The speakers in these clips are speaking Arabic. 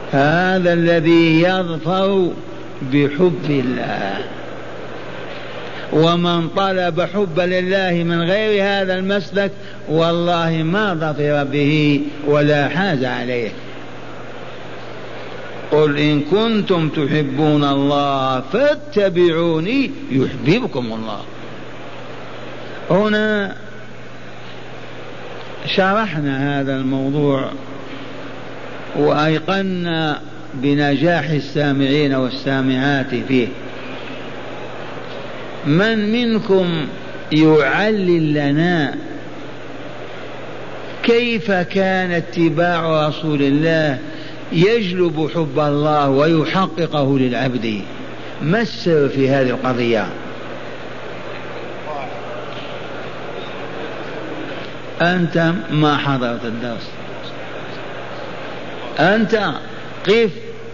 هذا الذي يظفر بحب الله. ومن طلب حب لله من غير هذا المسلك والله ما ظفر به ولا حاز عليه. قل إن كنتم تحبون الله فاتبعوني يحببكم الله. هنا شرحنا هذا الموضوع وأيقنا بنجاح السامعين والسامعات فيه. من منكم يعلل لنا كيف كان اتباع رسول الله يجلب حب الله ويحققه للعبد؟ ما السر في هذه القضية؟ أنت ما حضرت الدرس، أنت قف.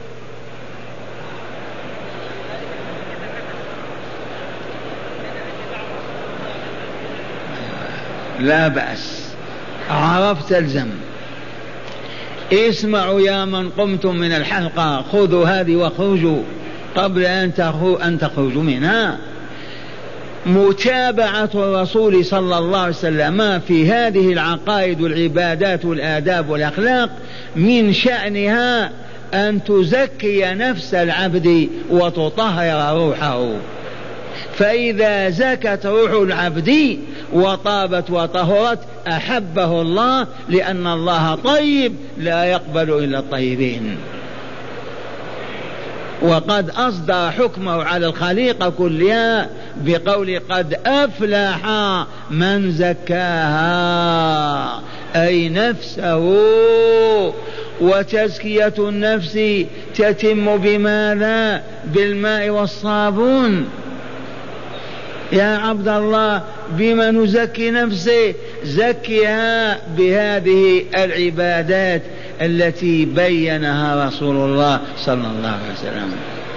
لا بأس، عرفت الزم. اسمعوا يا من قمتم من الحلقة، خذوا هذه واخرجوا قبل أن تخرجوا منها. متابعة الرسول صلى الله عليه وسلم في هذه العقائد والعبادات والآداب والأخلاق من شأنها أن تزكي نفس العبد وتطهر روحه. فإذا زكت روح العبد وطابت وطهرت أحبه الله، لأن الله طيب لا يقبل إلا الطيبين. وقد أصدر حكمه على الخليقة كلها بقول قد أفلح من زكاها، أي نفسه. وتزكية النفس تتم بماذا؟ بالماء والصابون. يا عبد الله بما نزكي نفسي؟ زكيها بهذه العبادات التي بينها رسول الله صلى الله عليه وسلم.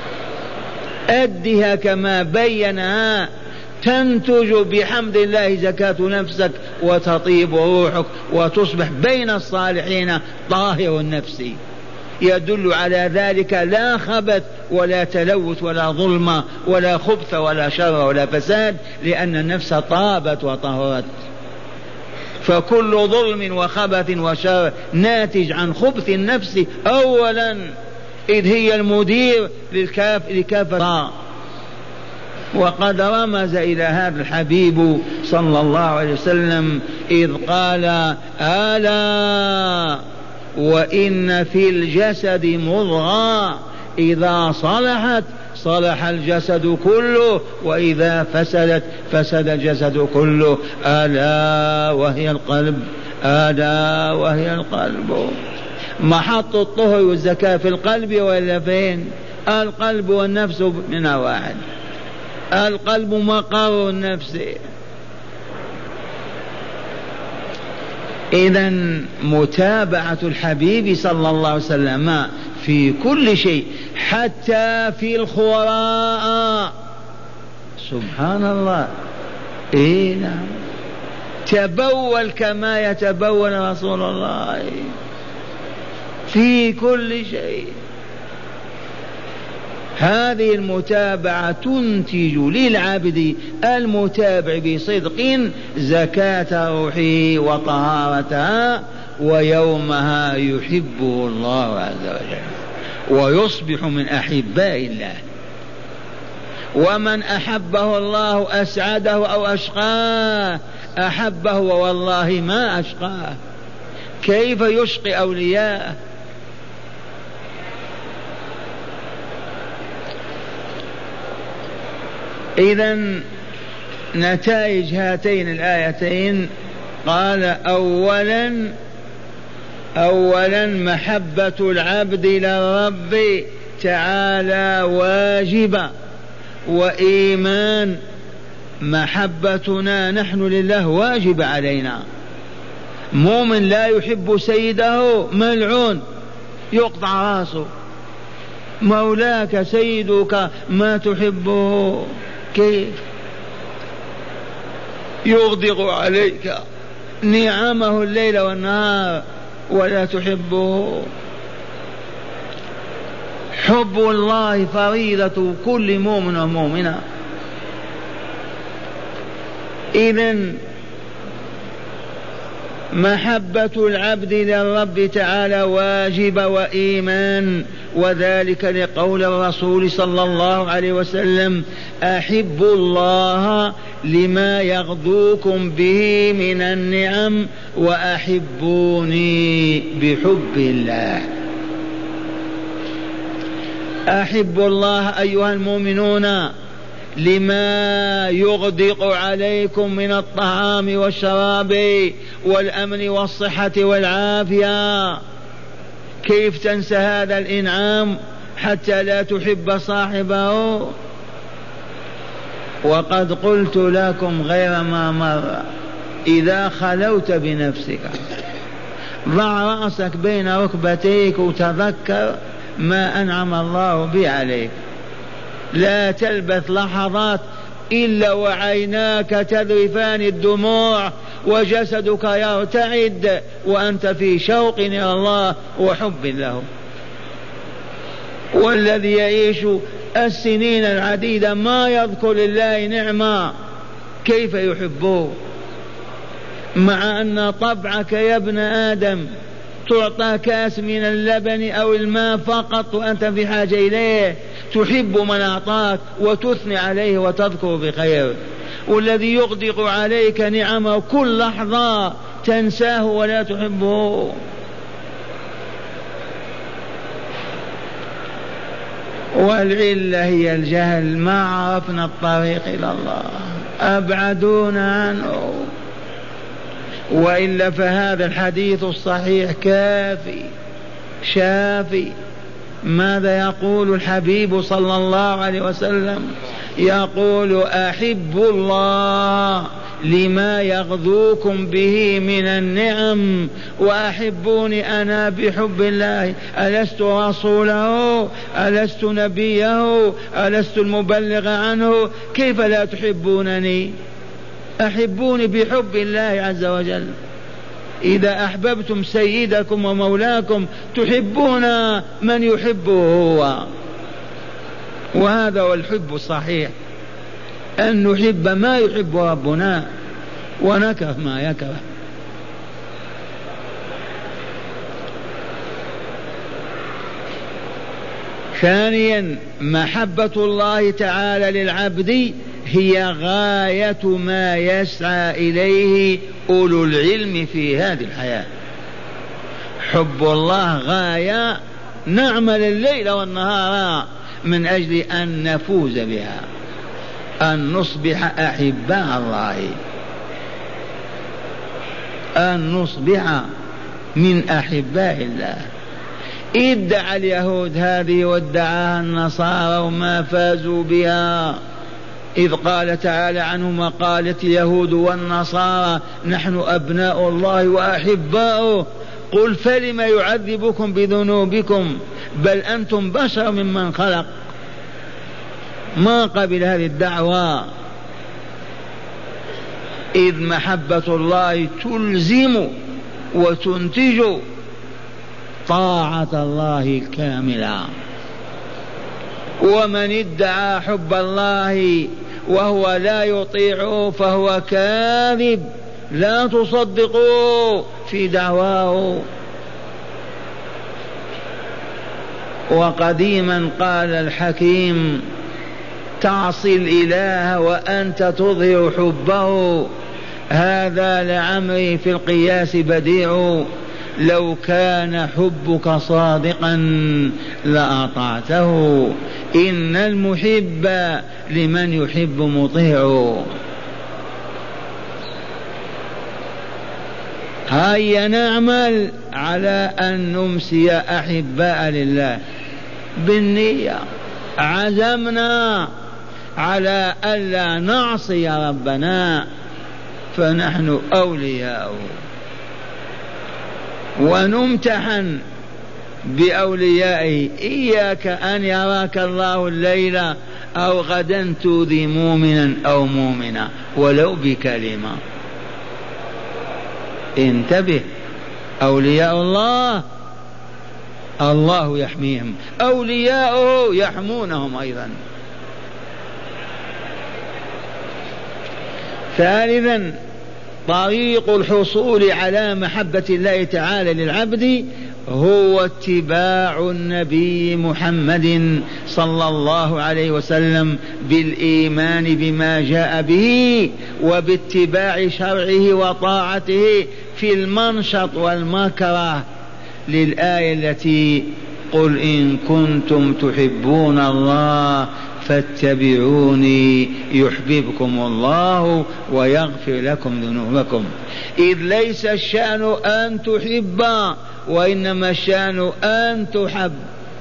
أدها كما بينها تنتج بحمد الله زكاة نفسك وتطيب روحك وتصبح بين الصالحين طاهر النفس. يدل على ذلك لا خبث ولا تلوث ولا ظلم ولا خبث ولا شر ولا فساد، لأن النفس طابت وطهرت. فكل ظلم وخبث وشر ناتج عن خبث النفس أولا، إذ هي المدير لكافة. وقد رمز إلى هذا الحبيب صلى الله عليه وسلم إذ قال ألا وإن في الجسد مضغة إذا صلحت صلح الجسد كله وإذا فسدت فسد الجسد كله، ألا وهي القلب. ألا وهي القلب. محط الطهر والزكاة في القلب ولا فين؟ القلب والنفس منها واحد. القلب مقر النفس. إذن متابعة الحبيب صلى الله عليه وسلم في كل شيء حتى في الخراء. سبحان الله. نعم. تبول كما يتبول رسول الله في كل شيء. هذه المتابعة تنتج للعبد المتابع بصدق زكاة روحه وطهارتها، ويومها يحبه الله عز وجل ويصبح من أحباء الله. ومن أحبه الله أسعده أو أشقاه، أحبه والله ما أشقاه. كيف يشقي أولياءه؟ إذن نتائج هاتين الآيتين قال أولا محبة العبد للرب تعالى واجبة، وإيمان محبتنا نحن لله واجب علينا. مؤمن لا يحب سيده ملعون يقطع راسه. مولاك سيدك ما تحبه كيف؟ يغدق عليك نعمه الليل والنهار ولا تحبه. حب الله فريضة كل مؤمن ومؤمنة. إذن محبة العبد للرب تعالى واجب وإيمان، وذلك لقول الرسول صلى الله عليه وسلم: أحبوا الله لما يغدوكم به من النعم وأحبوني بحب الله. أحبوا الله أيها المؤمنون لما يغدق عليكم من الطعام والشراب والأمن والصحة والعافية. كيف تنسى هذا الإنعام حتى لا تحب صاحبه؟ وقد قلت لكم غير ما مر: إذا خلوت بنفسك ضع رأسك بين ركبتيك وتذكر ما أنعم الله به عليك. لا تلبث لحظات إلا وعيناك تذرفان الدموع وجسدك يرتعد وأنت في شوق إلى الله وحب له. والذي يعيش السنين العديدة ما يذكر لله نعمة كيف يحبه؟ مع أن طبعك يا ابن آدم تعطى كاس من اللبن أو الماء فقط وأنت في حاجة إليه، تحب من أعطاك وتثني عليه وتذكر بخير. والذي يغدق عليك نعمه كل لحظة تنساه ولا تحبه. والعلة هي الجهل، ما عرفنا الطريق إلى الله، أبعدونا عنه. وإلا فهذا الحديث الصحيح كافي شافي. ماذا يقول الحبيب صلى الله عليه وسلم؟ يقول: أحبوا الله لما يغذوكم به من النعم وأحبوني أنا بحب الله. ألست رسوله؟ ألست نبيه؟ ألست المبلغ عنه؟ كيف لا تحبونني؟ أحبوني بحب الله عز وجل. إذا أحببتم سيدكم ومولاكم تحبون من يحبه هو. وهذا هو الحب الصحيح، أن نحب ما يحب ربنا ونكره ما يكره. ثانيا، محبة الله تعالى للعبد هي غاية ما يسعى إليه أولو العلم في هذه الحياة. حب الله غاية نعمل الليل والنهار من أجل أن نفوز بها، أن نصبح أحباء الله، أن نصبح من أحباء الله. ادعى اليهود هذه وادعاها النصارى وما فازوا بها، إذ قال تعالى عنهم: وقالت اليهود والنصارى نحن أبناء الله وأحباؤه. قل فلم يعذبكم بذنوبكم بل أنتم بشر ممن خلق. ما قبل هذه الدعوة، إذ محبة الله تلزم وتنتج طاعة الله الكاملة. ومن ادعى حب الله وهو لا يطيعه فهو كاذب، لا تصدقوا في دعواه. وقديما قال الحكيم: تعصي الإله وأنت تظهر حبه، هذا لعمري في القياس بديع، لو كان حبك صادقا لأطعته، إن المحب لمن يحب مطيع. هيا نعمل على أن نمسي أحباء لله بالنية. عزمنا على ألا نعصي ربنا فنحن أولياؤه، ونمتحن بأوليائه. إياك أن يراك الله الليلة أو غدا تؤذي مؤمنا أو مؤمنة ولو بكلمة. انتبه، أولياء الله الله يحميهم، أولياؤه يحمونهم أيضا. ثالثا طريق الحصول على محبة الله تعالى للعبد هو اتباع النبي محمد صلى الله عليه وسلم بالإيمان بما جاء به وباتباع شرعه وطاعته في المنشط والمكره للآية التي قل إن كنتم تحبون الله فاتبعوني يحببكم الله ويغفر لكم ذنوبكم. إذ ليس الشأن أن تحب وإنما الشأن أن تحب.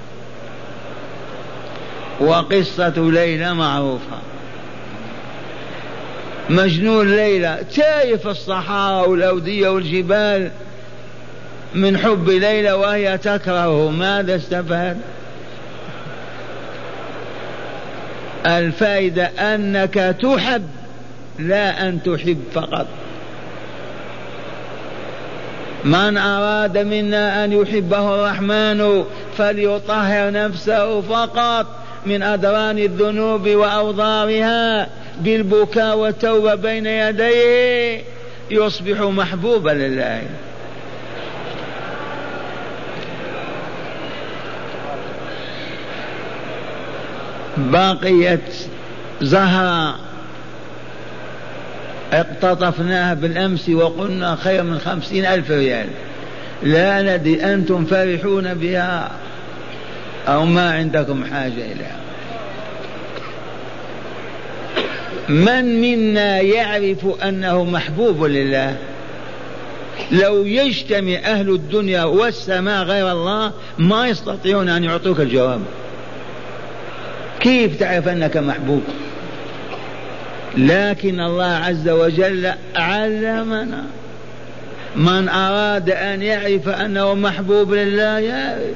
وقصة ليلى معروفة، مجنون ليلى تايه في الصحراء والأودية والجبال من حب ليلى وهي تكرهه، ماذا استفاد؟ الفائدة أنك تحب لا أن تحب فقط. من أراد منا أن يحبه الرحمن فليطهر نفسه فقط من أدران الذنوب وأوضارها بالبكاء والتوبة بين يديه يصبح محبوبا لله. بقيت زهرة اقتطفناها بالأمس وقلنا خير من 50,000 ريال، لا ندري أنتم فرحون بها أو ما عندكم حاجة إليها. من منا يعرف أنه محبوب لله؟ لو يجتمع أهل الدنيا والسماء غير الله ما يستطيعون أن يعطوك الجواب. كيف تعرف أنك محبوب؟ لكن الله عز وجل علمنا. من أراد أن يعرف أنه محبوب لله يعرف.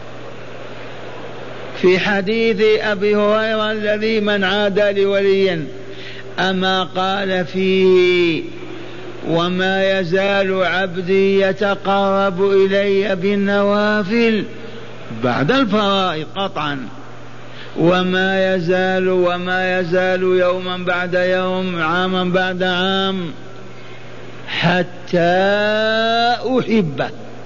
في حديث أبي هريرة الذي من عادى لوليا أما قال فيه وما يزال عبدي يتقرب إلي بالنوافل بعد الفرائض قطعا وما يزال يوما بعد يوم عاما بعد عام حتى أحبه.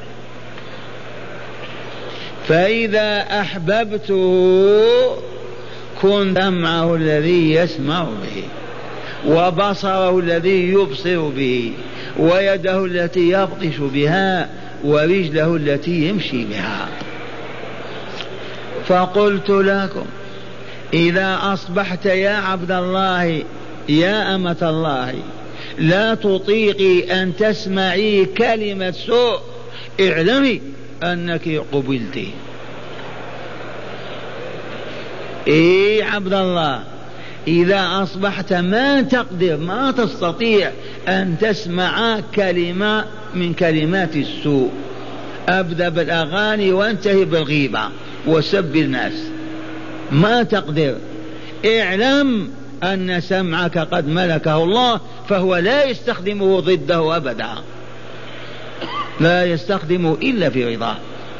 فإذا أحببته كنت سمعه الذي يسمع به وبصره الذي يبصر به ويده التي يبطش بها ورجله التي يمشي بها. فقلت لكم إذا أصبحت يا عبد الله يا أمة الله لا تطيقي أن تسمعي كلمة سوء اعلمي أنك قبلت. إيه عبد الله إذا أصبحت ما تقدر ما تستطيع أن تسمع كلمة من كلمات السوء، أبدأ بالأغاني وانتهي بالغيبة وسب الناس، ما تقدر، اعلم أن سمعك قد ملكه الله فهو لا يستخدمه ضده أبدا، لا يستخدمه إلا في رضاه.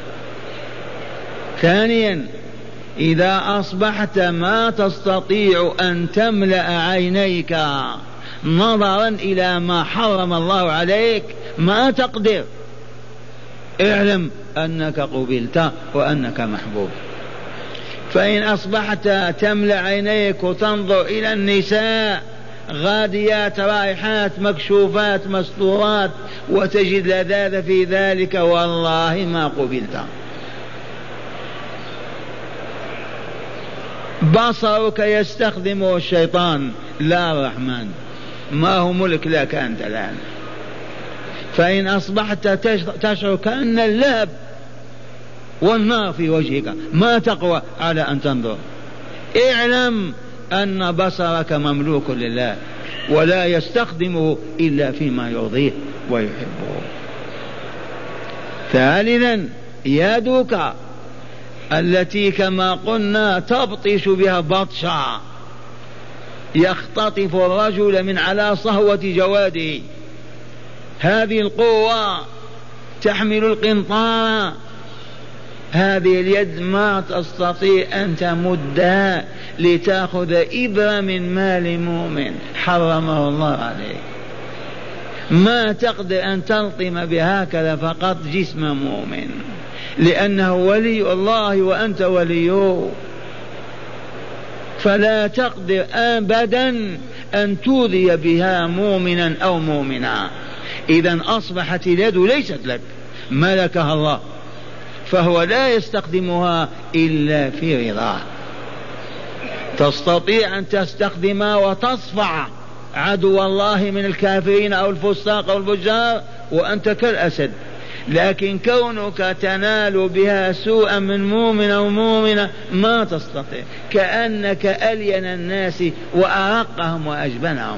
ثانيا إذا أصبحت ما تستطيع أن تملأ عينيك نظرا إلى ما حرم الله عليك ما تقدر، اعلم أنك قبلت وأنك محبوب. فإن أصبحت تملأ عينيك وتنظر إلى النساء غاديات رائحات مكشوفات مستورات وتجد لذاذ في ذلك والله ما قبلت. بصرك يستخدمه الشيطان لا الرحمن، ما هو ملك لك أنت الآن. فإن أصبحت تشعر كأن اللهب والنار في وجهك ما تقوى على أن تنظر، اعلم أن بصرك مملوك لله ولا يستخدمه إلا فيما يرضيه ويحبه. ثالثا يدك التي كما قلنا تبطش بها بطشا يختطف الرجل من على صهوة جواده، هذه القوة تحمل القنطار، هذه اليد ما تستطيع أن تمدها لتأخذ إبرة من مال مؤمن حرمه الله عليه. ما تقدر أن تلطم بهكذا فقط جسم مؤمن، لأنه ولي الله وأنت وليه، فلا تقدر أبدا أن تؤذي بها مؤمنا أو مؤمنا. إذا أصبحت اليد ليست لك، ملكها الله، فهو لا يستخدمها إلا في رضاه. تستطيع أن تستخدمها وتصفع عدو الله من الكافرين أو الفساق أو الفجار وأنت كالأسد، لكن كونك تنال بها سوءا من مؤمن أو مؤمنة ما تستطيع، كأنك ألين الناس وأرقهم وأجبنهم.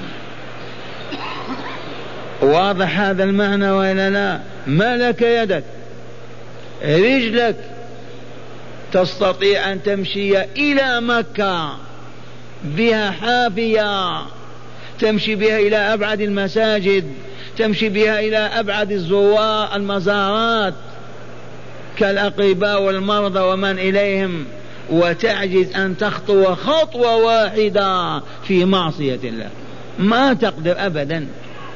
واضح هذا المعنى وإلا لا؟ ملك يدك، رجلك تستطيع أن تمشي إلى مكة بها حافية، تمشي بها إلى أبعد المساجد، تمشي بها إلى أبعد الزوار المزارات كالأقرباء والمرضى ومن إليهم، وتعجز أن تخطو خطوة واحدة في معصية الله، ما تقدر أبدا.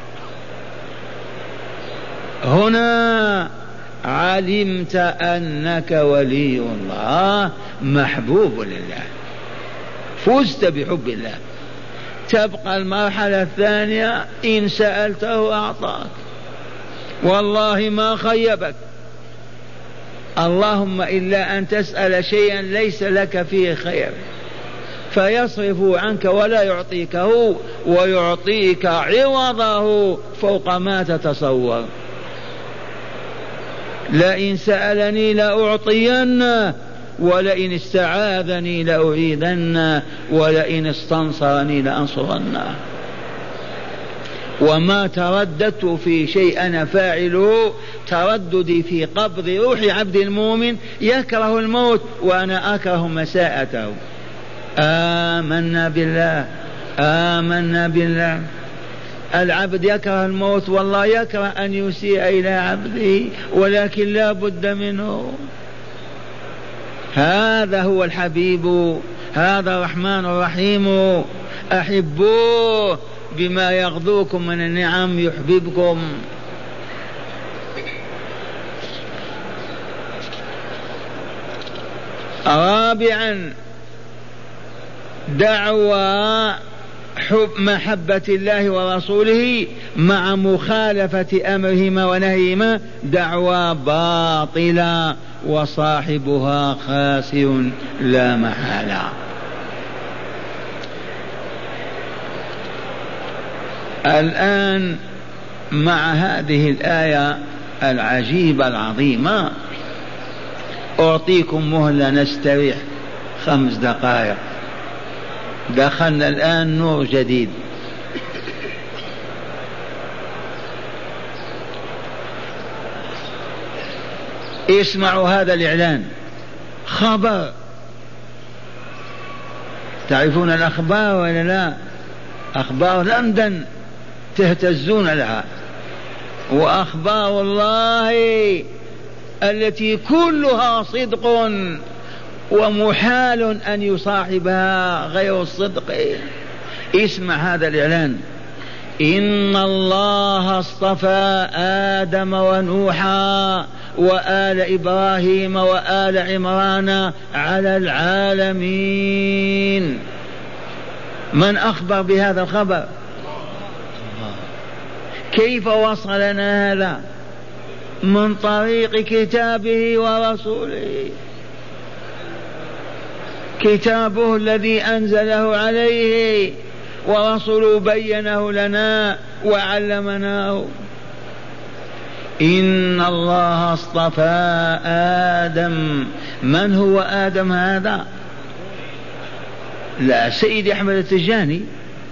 هنا علمت أنك ولي الله محبوب لله، فزت بحب الله. تبقى المرحلة الثانية، إن سألته أعطاك، والله ما خيبك، اللهم إلا أن تسأل شيئا ليس لك فيه خير فيصرف عنك ولا يعطيكه، ويعطيك عوضه فوق ما تتصور. لئن سألني لأعطينه، ولئن استعاذني لأعيذنه، ولئن استنصرني لأنصرنه. وما ترددت في شيء أنا فاعله، ترددي في قبض روح عبد المؤمن يكره الموت وأنا أكره مساءته. آمنا بالله، آمنا بالله. العبد يكره الموت، والله يكره أن يسيء إلى عبده، ولكن لا بد منه. هذا هو الحبيب، هذا الرحمن الرحيم. أحبوه بما يغذوكم من النعم يحببكم. رابعا، دعوى محبة الله ورسوله مع مخالفة أمرهما ونهيهما دعوى باطلة وصاحبها خاسر لا محالة. الآن مع هذه الآية العجيبة العظيمة أعطيكم مهلة نستريح 5 دقائق. دخلنا الآن نور جديد. اسمعوا هذا الإعلان، خبر. تعرفون الأخبار ولا لا؟ أخبار لندن تهتزون لها، وأخبار الله التي كلها صدق ومحال أن يصاحبها غير الصدق. اسمع هذا الإعلان: إن الله اصطفى آدم ونوحا وآل إبراهيم وآل عمران على العالمين. من أخبر بهذا الخبر؟ كيف وصلنا هذا؟ من طريق كتابه ورسوله، كتابه الذي أنزله عليه، ورسوله بينه لنا وعلمناه. إن الله اصطفى آدم. من هو آدم هذا؟ لا، سيد أحمد التجاني.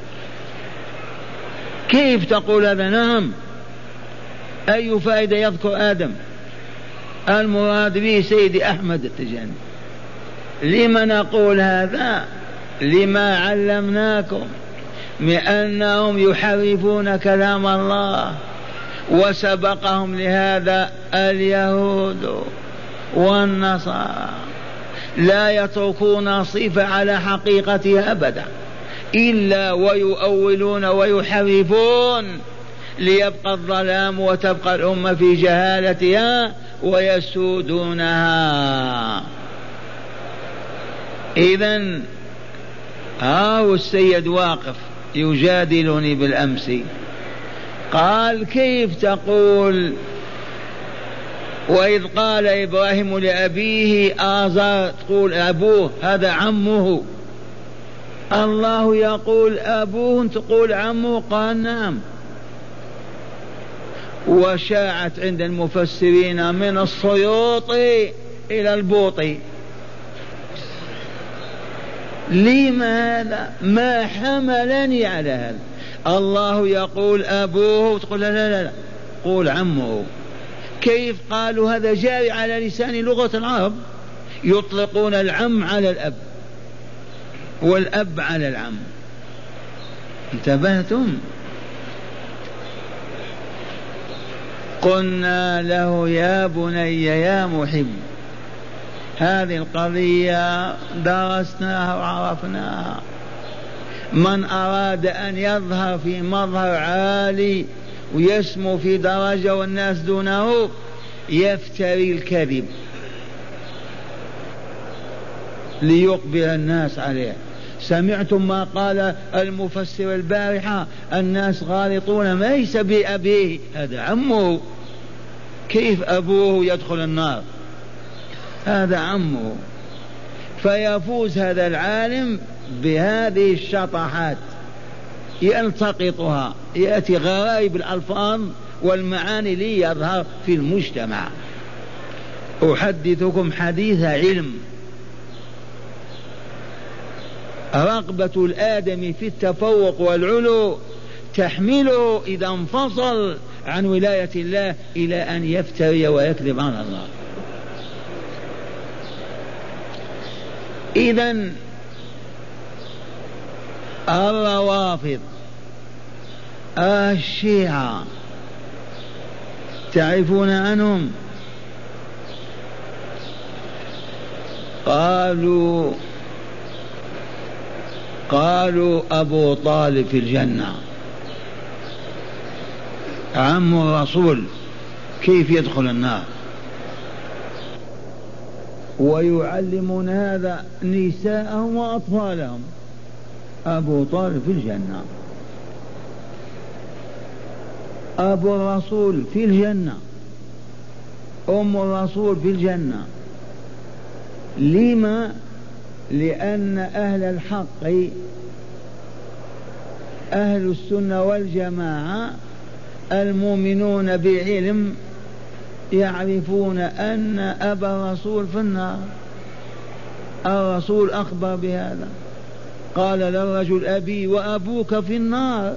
كيف تقول هذا؟ نعم، أي فائدة يذكر آدم؟ المراد به سيد أحمد التجاني. لما نقول هذا؟ لما علمناكم بأنهم يحرفون كلام الله، وسبقهم لهذا اليهود والنصارى لا يتركون صفة على حقيقتها أبدا إلا ويؤولون ويحرفون ليبقى الظلام وتبقى الأمة في جهالتها ويسودونها. إذن السيد واقف يجادلني بالأمس، قال كيف تقول وإذ قال إبراهيم لأبيه آزر تقول أبوه هذا عمه، الله يقول أبوه تقول عمه؟ قال نعم. وشاعت عند المفسرين من السيوطي إلى البوطي. لماذا؟ ما حملني على هذا؟ الله يقول أبوه تقول لا قول عمه. كيف قالوا؟ هذا جاري على لسان لغة العرب، يطلقون العم على الأب والأب على العم. انتبهتم؟ قلنا له يا بني يا محب، هذه القضية درسناها وعرفناها. من أراد أن يظهر في مظهر عالي ويسمو في درجة والناس دونه يفتري الكذب ليقبل الناس عليه. سمعتم ما قال المفسر البارحة؟ الناس غالطون، ليس بأبيه هذا عمه. كيف أبوه يدخل النار؟ هذا عمه. فيفوز هذا العالم بهذه الشطحات يلتقطها، يأتي غرائب الألفاظ والمعاني ليظهر في المجتمع. أحدثكم حديث علم. رغبة الآدم في التفوق والعلو تحمله إذا انفصل عن ولاية الله إلى أن يفتري ويكذب على الله. إذن الروافض الشيعة تعرفون عنهم؟ قالوا أبو طالب في الجنة، عم الرسول كيف يدخل النار؟ ويعلمون هذا نساءهم وأطفالهم. أبو طالب في الجنة، أبو الرسول في الجنة، أم الرسول في الجنة. لما؟ لأن أهل الحق أهل السنة والجماعة المؤمنون بعلم يعرفون أن أبا الرسول في النار. الرسول أخبر بهذا، قال للرجل أبي وأبوك في النار،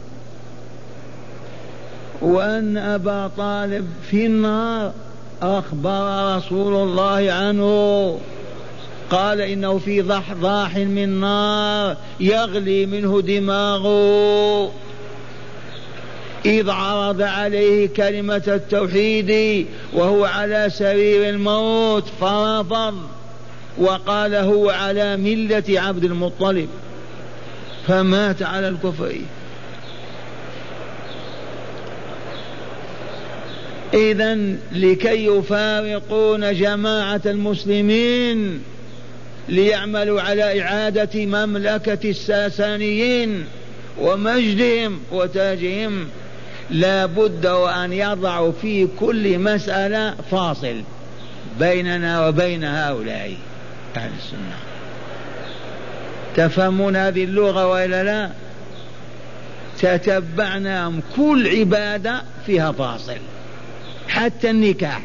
وأن أبا طالب في النار أخبر رسول الله عنه، قال إنه في ضحضاح من نار يغلي منه دماغه، إذ عرض عليه كلمة التوحيد وهو على سرير الموت فرفض وقال هو على ملة عبد المطلب فمات على الكفر. إذن لكي يفارقون جماعة المسلمين ليعملوا على إعادة مملكة الساسانيين ومجدهم وتاجهم، لا بد وأن يضعوا في كل مسألة فاصل بيننا وبين هؤلاء أهل السنة. تفهمون هذه اللغة وإلا لا؟ تتبعناهم كل عبادة فيها فاصل، حتى النكاح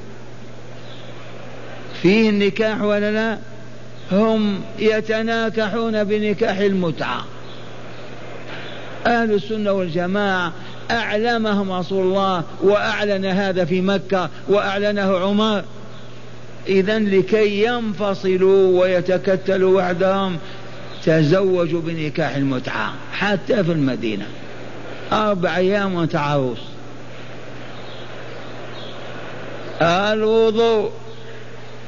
فيه النكاح ولا لا؟ هم يتناكحون بنكاح المتعة. أهل السنة والجماعة أعلمهم رسول الله وأعلن هذا في مكة وأعلنه عمر. إذن لكي ينفصلوا ويتكتلوا وحدهم تزوجوا بنكاح المتعة حتى في المدينة 4 أيام وانت عروس. الوضوء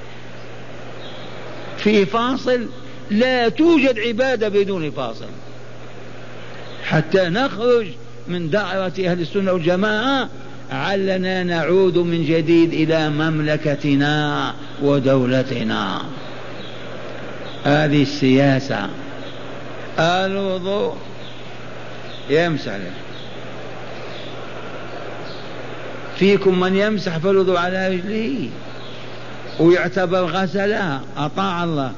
في فاصل؟ لا توجد عبادة بدون فاصل. حتى نخرج من دائرة أهل السنة والجماعة علنا نعود من جديد إلى مملكتنا ودولتنا. هذه السياسة. الوضوء يمسح، فيكم من يمسح فالوضوء على رجله ويعتبر غسلها، أطاع الله.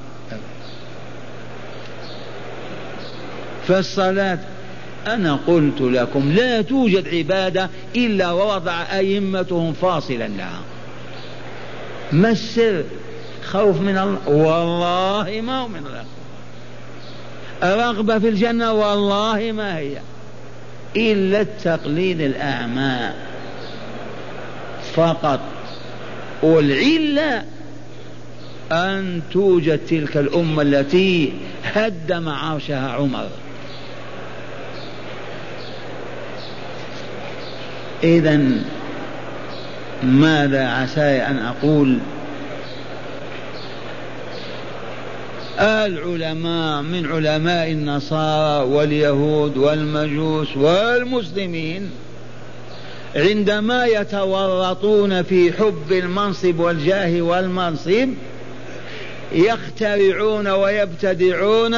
فالصلاة أنا قلت لكم لا توجد عبادة إلا ووضع أئمتهم فاصلا لها. ما السر؟ خوف من الله؟ والله ما هو من الله. رغبة في الجنة؟ والله ما هي إلا التقليد الأعمى فقط. والعلة أن توجد تلك الأمة التي هدم عرشها عمر. إذن ماذا عساي أن أقول؟ العلماء من علماء النصارى واليهود والمجوس والمسلمين عندما يتورطون في حب المنصب والجاه والمنصب يخترعون ويبتدعون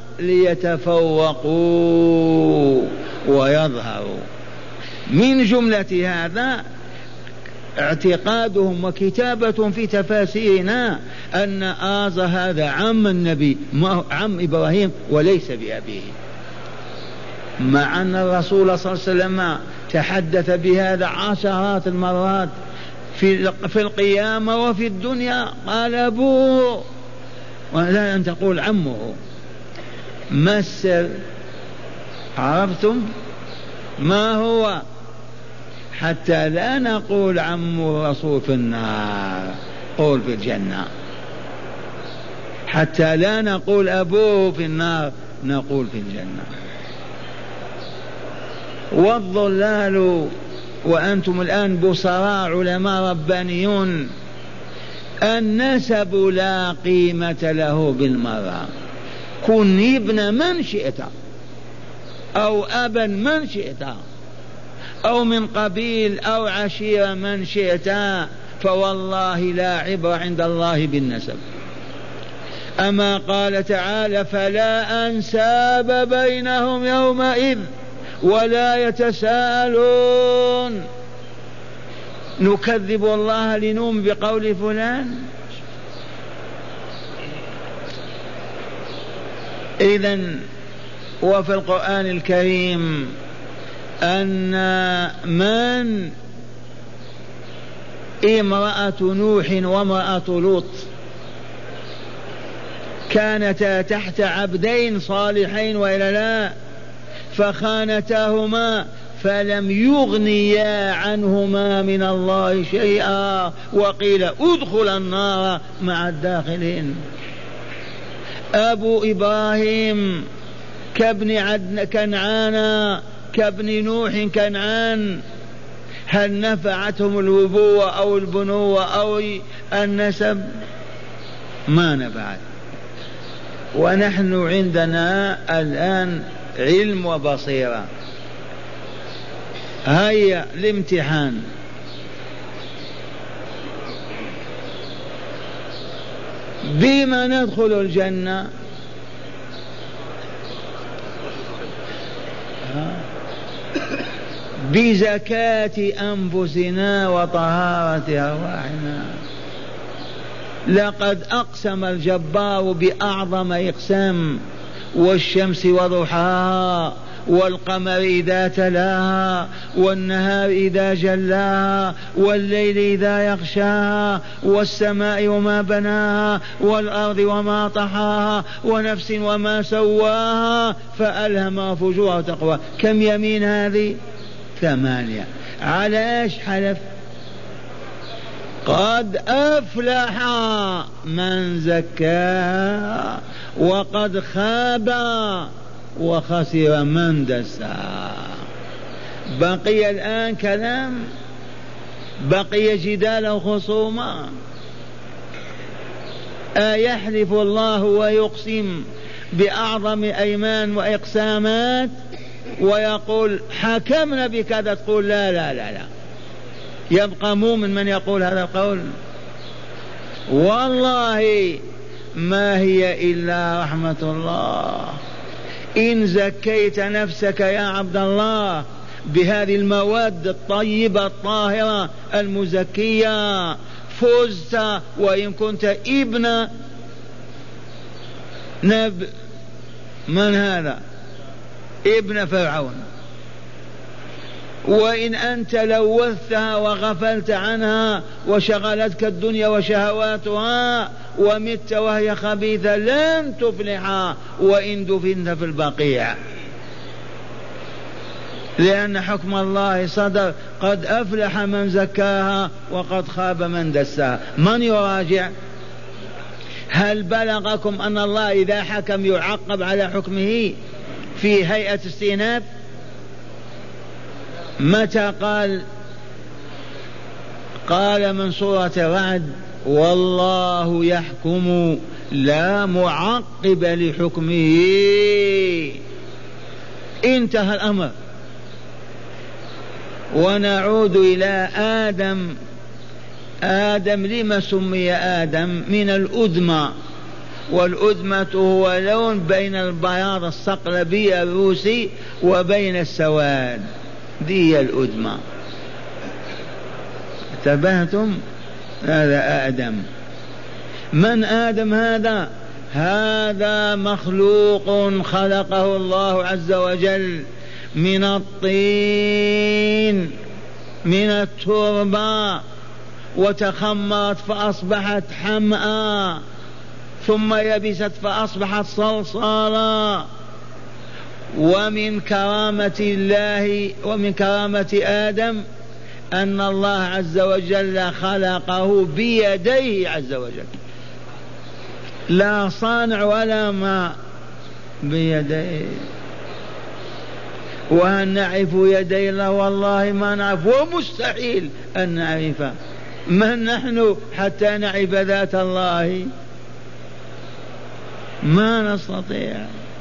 ليتفوقوا ويظهروا. من جملة هذا اعتقادهم وكتابتهم في تفاسيرنا أن آزر هذا عم النبي، عم إبراهيم وليس بأبيه، مع أن الرسول صلى الله عليه وسلم تحدث بهذا عشرات المرات في القيامة وفي الدنيا. قال أبوه ولا أن تقول عمه. ما السر؟ عرفتم ما هو؟ حتى لا نقول عم الرسول في النار، قول في الجنة. حتى لا نقول أبوه في النار، نقول في الجنة. والضلال وأنتم الآن بصراء علماء ربانيون، النسب لا قيمة له بالمرة. كن ابن من شئت أو أبا من شئت أو من قبيل أو عشيرة من شئت، فوالله لا عبرة عند الله بالنسب. أما قال تعالى فلا أنساب بينهم يومئذ ولا يتساءلون. نكذب الله لنؤمن بقول فلان؟ إذن وفي القرآن الكريم أن من امرأة نوح وامرأة لوط كانتا تحت عبدين صالحين وإلا لا، فخانتاهما فلم يغنيا عنهما من الله شيئا وقيل ادخل النار مع الداخلين. أبو إبراهيم كابن كنعان كابن نوح كنعان، هل نفعتهم الأبوة أو البنوة أو النسب؟ ما نفعت. ونحن عندنا الآن علم وبصيرة. هيا الامتحان. بما ندخل الجنة؟ بزكاة أنفسنا وطهارة أرواحنا. لقد أقسم الجبار بأعظم إقسام: والشمس وضحاها والقمر إذا تلاها والنهار إذا جلاها والليل إذا يغشاها والسماء وما بناها والأرض وما طحاها ونفس وما سواها فألهمها فجورها وتقواها. كم يمين هذه؟ 8. على ايش حلف؟ قد أفلح من زكاها وقد خاب وخسر من دساها. بقي الآن كلام؟ بقي جدال وخصومة؟ أيحلف الله ويقسم بأعظم أيمان وإقسامات ويقول حكمنا بكذا، تقول لا لا لا لا، يبقى مؤمن من يقول هذا القول؟ والله ما هي إلا رحمة الله. إن زكيت نفسك يا عبد الله بهذه المواد الطيبة الطاهرة المزكية فزت، وإن كنت ابن من هذا؟ ابن فرعون. وإن أنت لوثتها وغفلت عنها وشغلتك الدنيا وشهواتها ومت وهي خبيثة لن تفلح وإن دفنت في البقيع، لأن حكم الله صدر: قد أفلح من زكاها وقد خاب من دساها. من يراجع؟ هل بلغكم أن الله إذا حكم يعقب على حكمه في هيئة استئناف؟ متى قال من سورة الرعد: والله يحكم لا معقب لحكمه. انتهى الأمر. ونعود إلى آدم لما سمي آدم؟ من الأدمى، والأدمة هو لون بين البياض الصقلبي الروسي وبين السواد، دي الأدمى. انتبهتم؟ هذا آدم. من آدم هذا؟ هذا مخلوق خلقه الله عز وجل من الطين، من التربة، وتخمرت فأصبحت حمأة، ثم يبست فأصبحت صلصالا. ومن كرامة الله ومن كرامة آدم أن الله عز وجل خلقه بيديه عز وجل، لا صانع ولا ما، بيديه. وهل نعرف يدي الله؟ والله ما نعرف، ومستحيل أن نعرفه. من نحن حتى نعرف ذات الله؟ ما نستطيع.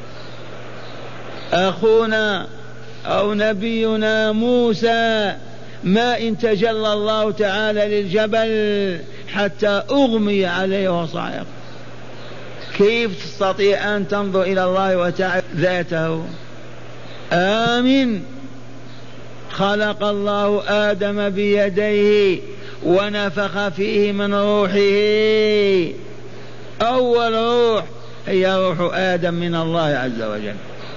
أخونا أو نبينا موسى ما إن تجلى الله تعالى للجبل حتى أغمي عليه وصعق، كيف تستطيع أن تنظر إلى الله وتعرف ذاته؟ آمن. خلق الله آدم بيديه ونفخ فيه من روحه، أول روح هي روح آدم من الله عز وجل.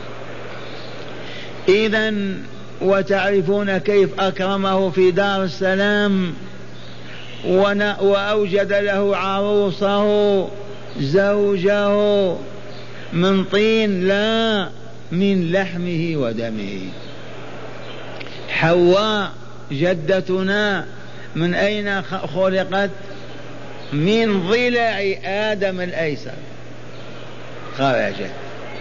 إذن وتعرفون كيف أكرمه في دار السلام وأوجد له عروسه زوجه من طين لا من لحمه ودمه. حواء جدتنا من أين خلقت؟ من ضلع آدم الأيسر خرجت،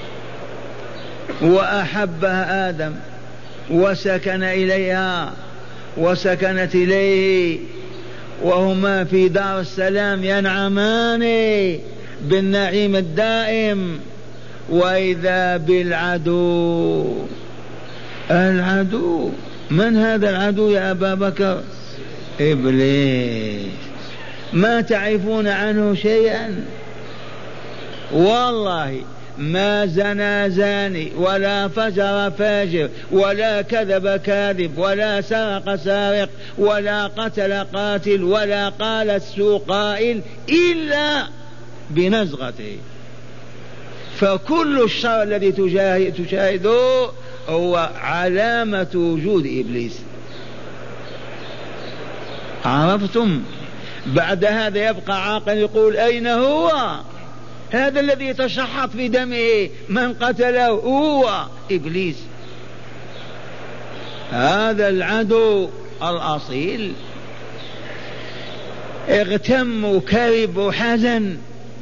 وأحبها آدم وسكن إليها وسكنت إليه، وهما في دار السلام ينعمان بالنعيم الدائم. وإذا بالعدو، العدو من هذا العدو يا أبا بكر؟ إبليس. ما تعرفون عنه شيئا؟ والله ما زنى زاني ولا فجر فاجر ولا كذب كاذب ولا سرق سارق ولا قتل قاتل ولا قال السوء قائل إلا بنزغته. فكل الشر الذي تشاهده هو علامة وجود إبليس. عرفتم؟ بعد هذا يبقى عاقل يقول أين هو هذا الذي يتشحط في دمه؟ من قتله؟ هو إبليس، هذا العدو الأصيل. اغتم وكرب وحزن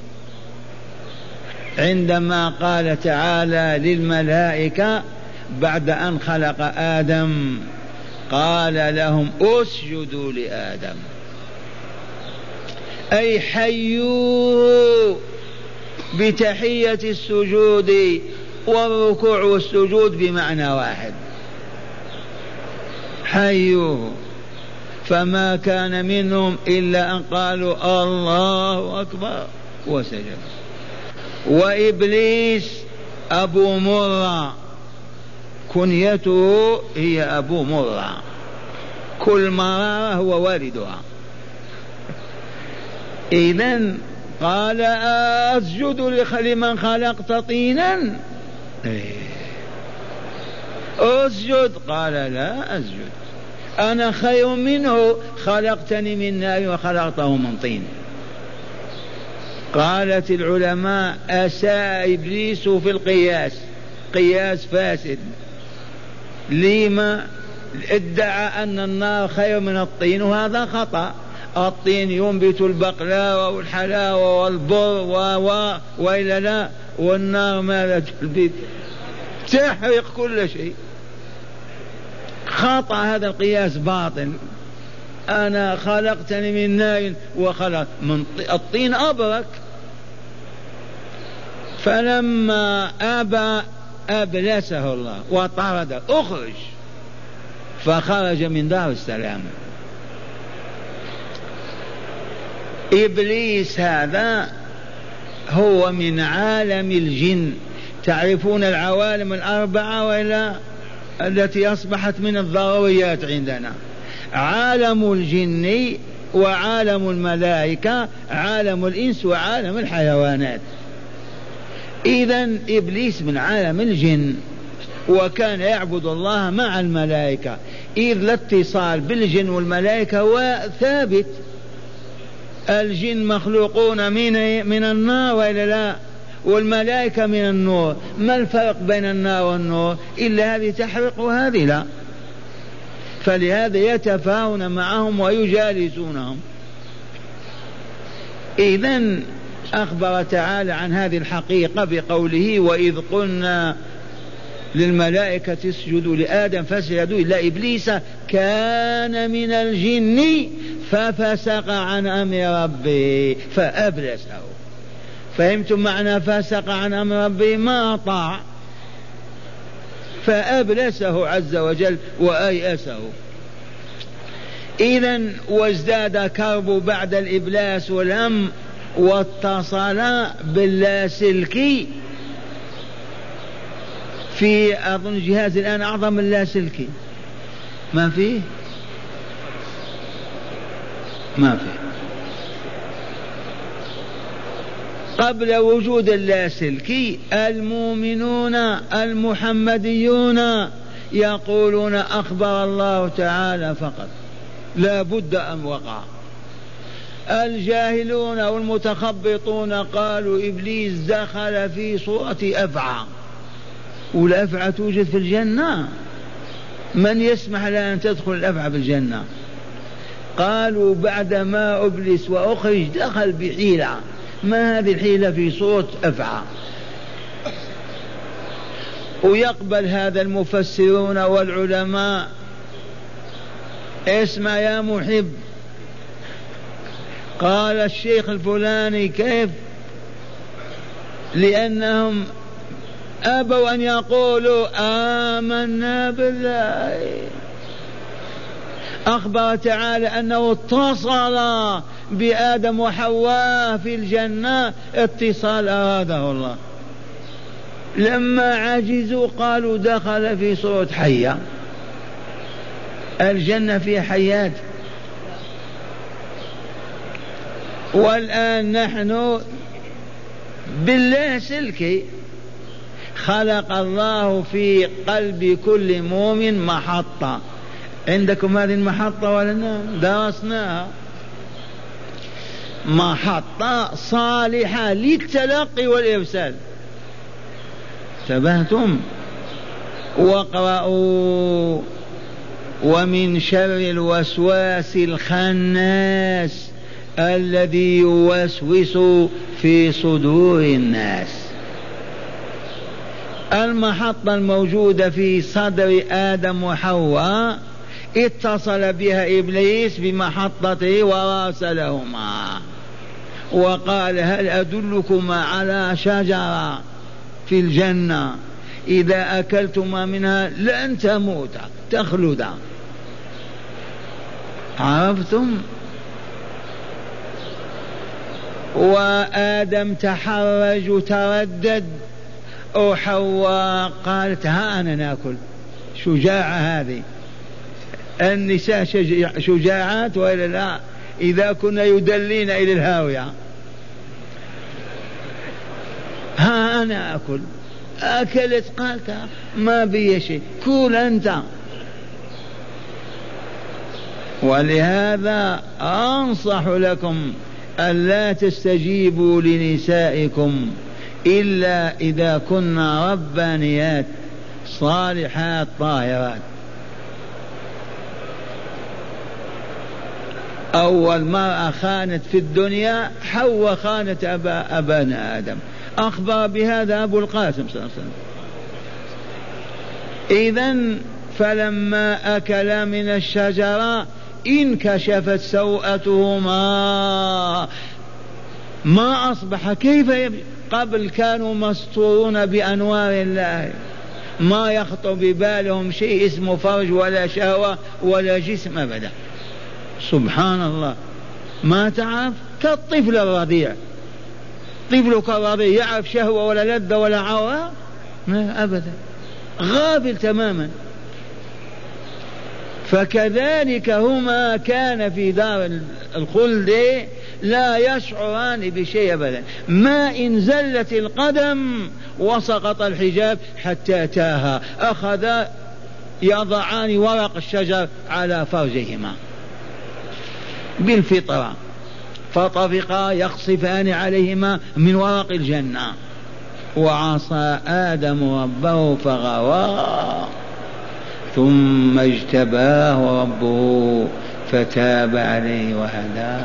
عندما قال تعالى للملائكة بعد أن خلق آدم، قال لهم اسجدوا لآدم. أي حيوه بتحية السجود، والركوع والسجود بمعنى واحد، حيوه. فما كان منهم إلا أن قالوا الله أكبر وسجد. وإبليس أبو مرة، كنيته هي أبو مرة، كل مرارة هو والدها. إذن قال أسجد لمن خلقت طينا، أسجد، قال لا أسجد، أنا خير منه، خلقتني من نار وخلقته من طين. قالت العلماء أساء إبليس في القياس، قياس فاسد. لما ادعى أن النار خير من الطين، وهذا خطأ. الطين ينبت البقلاوة والحلاوة والبر وإلا لا، والنار ماذا تنبت؟ تحرق كل شيء. خطأ، هذا القياس باطل. أنا خلقتني من نار وخلق من الطين أبرك. فلما أبى أبلسه الله وطرد، أخرج، فخرج من دار السلام. إبليس هذا هو من عالم الجن. تعرفون العوالم الأربعة وإلا التي أصبحت من الضروريات عندنا؟ عالم الجن وعالم الملائكة، عالم الإنس وعالم الحيوانات. إذن إبليس من عالم الجن، وكان يعبد الله مع الملائكة، إذ الاتصال بالجن والملائكة هو ثابت. الجن مخلوقون من النار وإلا لا، والملائكة من النور. ما الفرق بين النار والنور؟ إلا هذه تحرق وهذه لا. فلهذا يتفاهمون معهم ويجالسونهم. إذن أخبر تعالى عن هذه الحقيقة بقوله وإذ قلنا للملائكة اسجدوا لآدم فسجدوا إلا إبليس كان من الجن ففسق عن أمر ربه فأبلسه. فهمتم معنى فسق عن أمر ربه؟ ما أطاع، فأبلسه عز وجل وأيأسه. إذن وازداد كرب بعد الإبلاس والهم، واتصل باللاسلكي في أظن جهاز الآن أعظم من اللاسلكي، ما فيه قبل وجود اللاسلكي المؤمنون المحمديون يقولون أخبر الله تعالى فقط، لا بد أن وقع. الجاهلون والمتخبطون قالوا إبليس دخل في صورة أفعى، والأفعى توجد في الجنة، من يسمح لها أن تدخل الأفعى في الجنة؟ قالوا بعدما أبلس وأخرج دخل بحيلة. ما هذه الحيلة؟ في صورة أفعى. ويقبل هذا المفسرون والعلماء. اسمع يا محب، قال الشيخ الفلاني كيف؟ لأنهم أبوا أن يقولوا آمنا بالله. أخبر تعالى أنه اتصل بآدم وحواء في الجنة اتصال أراده الله. لما عجزوا قالوا دخل في صورة حية. الجنة فيها حيات. والآن نحن بالله سلكي خلق الله في قلب كل مؤمن محطة. عندكم هذه المحطة ولا درسناها؟ محطة صالحة للتلقي والإرسال. انتبهتم؟ واقرأوا ومن شر الوسواس الخناس الذي يوسوس في صدور الناس. المحطة الموجودة في صدر آدم وحواء اتصل بها إبليس بمحطته وراسلهما. وقال هل أدلكما على شجرة في الجنة إذا أكلتما منها لن تموتا تخلدا. عرفتم؟ وآدم تحرج وتردد، وحواء قالت ها أنا ناكل. شجاعة هذه. النساء شجاعات وإلا لا؟ إذا كنا يدلين إلى الهاوية. ها أنا أكل. أكلت قالت ما بي شيء، كل أنت. ولهذا أنصح لكم ألا تستجيبوا لنسائكم إلا إذا كنا ربانيات صالحات طاهرات. أول مرأة خانت في الدنيا حواء، خانت أبانا آدم، أخبر بهذا أبو القاسم صلى الله عليه وسلم. إذن فلما أكلا من الشجرة انكشفت سوءتهما، ما أصبح كيف قبل كانوا مستورون بأنوار الله، ما يخطر ببالهم شيء اسمه فرج ولا شهوة ولا جسم أبدا. سبحان الله، ما تعرف كالطفل الرضيع. طفلك الرضيع يعرف شهوة ولا لذة ولا عورة؟ لا أبدا، غافل تماما. فكذلك هما كان في دار الخلد لا يشعران بشيء أبدا، ما إن زلت القدم وسقط الحجاب حتى تاها أخذ يضعان ورق الشجر على فرجهما بالفطرة، فطفقا يخصفان عليهما من ورق الجنة. وعصى آدم ربه فغوى ثم اجتباه ربه فتاب عليه وهداه.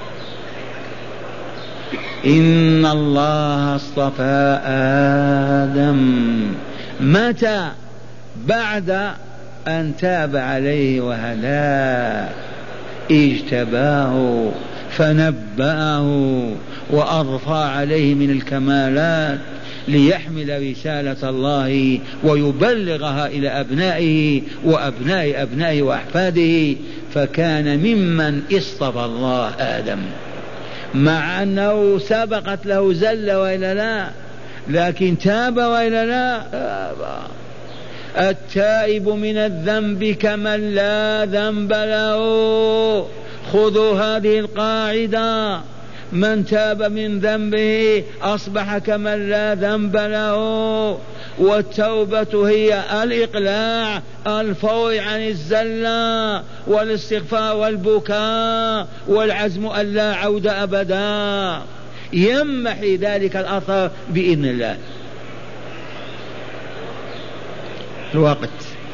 إن الله اصطفى آدم. متى؟ بعد أن تاب عليه وهداه، اجتباه فنبأه وأضفى عليه من الكمالات ليحمل رسالة الله ويبلغها إلى أبنائه وأبناء أبنائه وأحفاده، فكان ممن اصطفى الله آدم، مع أنه سبقت له زلة وإلا لا، لكن تاب وإلا لا. التائب من الذنب كمن لا ذنب له. خذوا هذه القاعدة، من تاب من ذنبه أصبح كمن لا ذنب له. والتوبة هي الإقلاع الفور عن الزلة والاستغفار والبكاء والعزم أن لا عود أبدا، يمحي ذلك الأثر بإذن الله. الوقت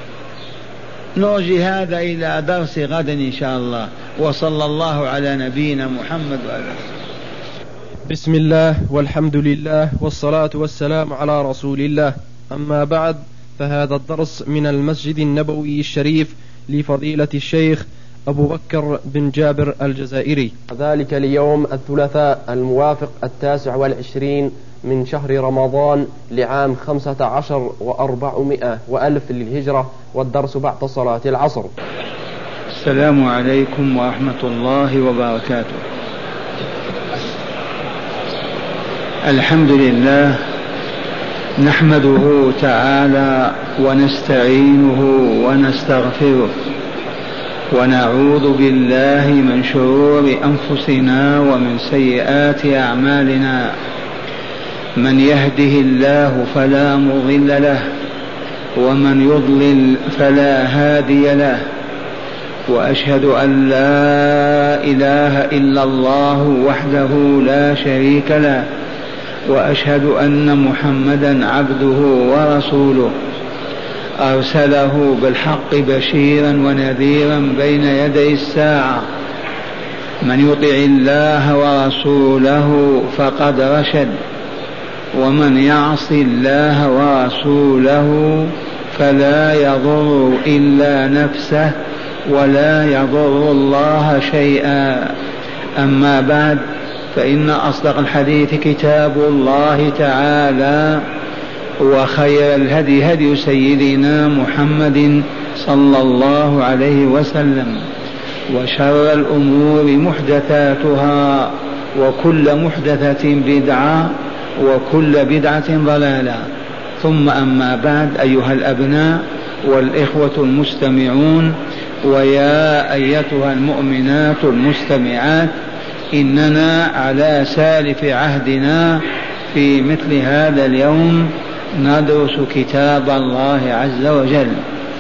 نرجي هذا إلى درس غد إن شاء الله. وصلى الله على نبينا محمد وعلى آله. بسم الله والحمد لله والصلاة والسلام على رسول الله. أما بعد، فهذا الدرس من المسجد النبوي الشريف لفضيلة الشيخ أبو بكر بن جابر الجزائري، ذلك ليوم الثلاثاء الموافق 29 من شهر رمضان لعام 15 و400 وألف للهجرة، والدرس بعد صلاة العصر. السلام عليكم ورحمة الله وبركاته. الحمد لله نحمده تعالى ونستعينه ونستغفره، ونعوذ بالله من شرور أنفسنا ومن سيئات أعمالنا. من يهده الله فلا مضل له، ومن يضلل فلا هادي له. وأشهد أن لا إله إلا الله وحده لا شريك له، وأشهد أن محمدا عبده ورسوله، أرسله بالحق بشيرا ونذيرا بين يدي الساعة. من يطع الله ورسوله فقد رشد، ومن يعص الله ورسوله فلا يضر إلا نفسه ولا يضر الله شيئا. أما بعد، فإن أصدق الحديث كتاب الله تعالى، وخير الهدي هدي سيدنا محمد صلى الله عليه وسلم، وشر الأمور محدثاتها، وكل محدثة بدعة، وكل بدعة ضلالة. ثم أما بعد، أيها الأبناء والإخوة المستمعون، ويا أيتها المؤمنات المستمعات، إننا على سالف عهدنا في مثل هذا اليوم ندرس كتاب الله عز وجل،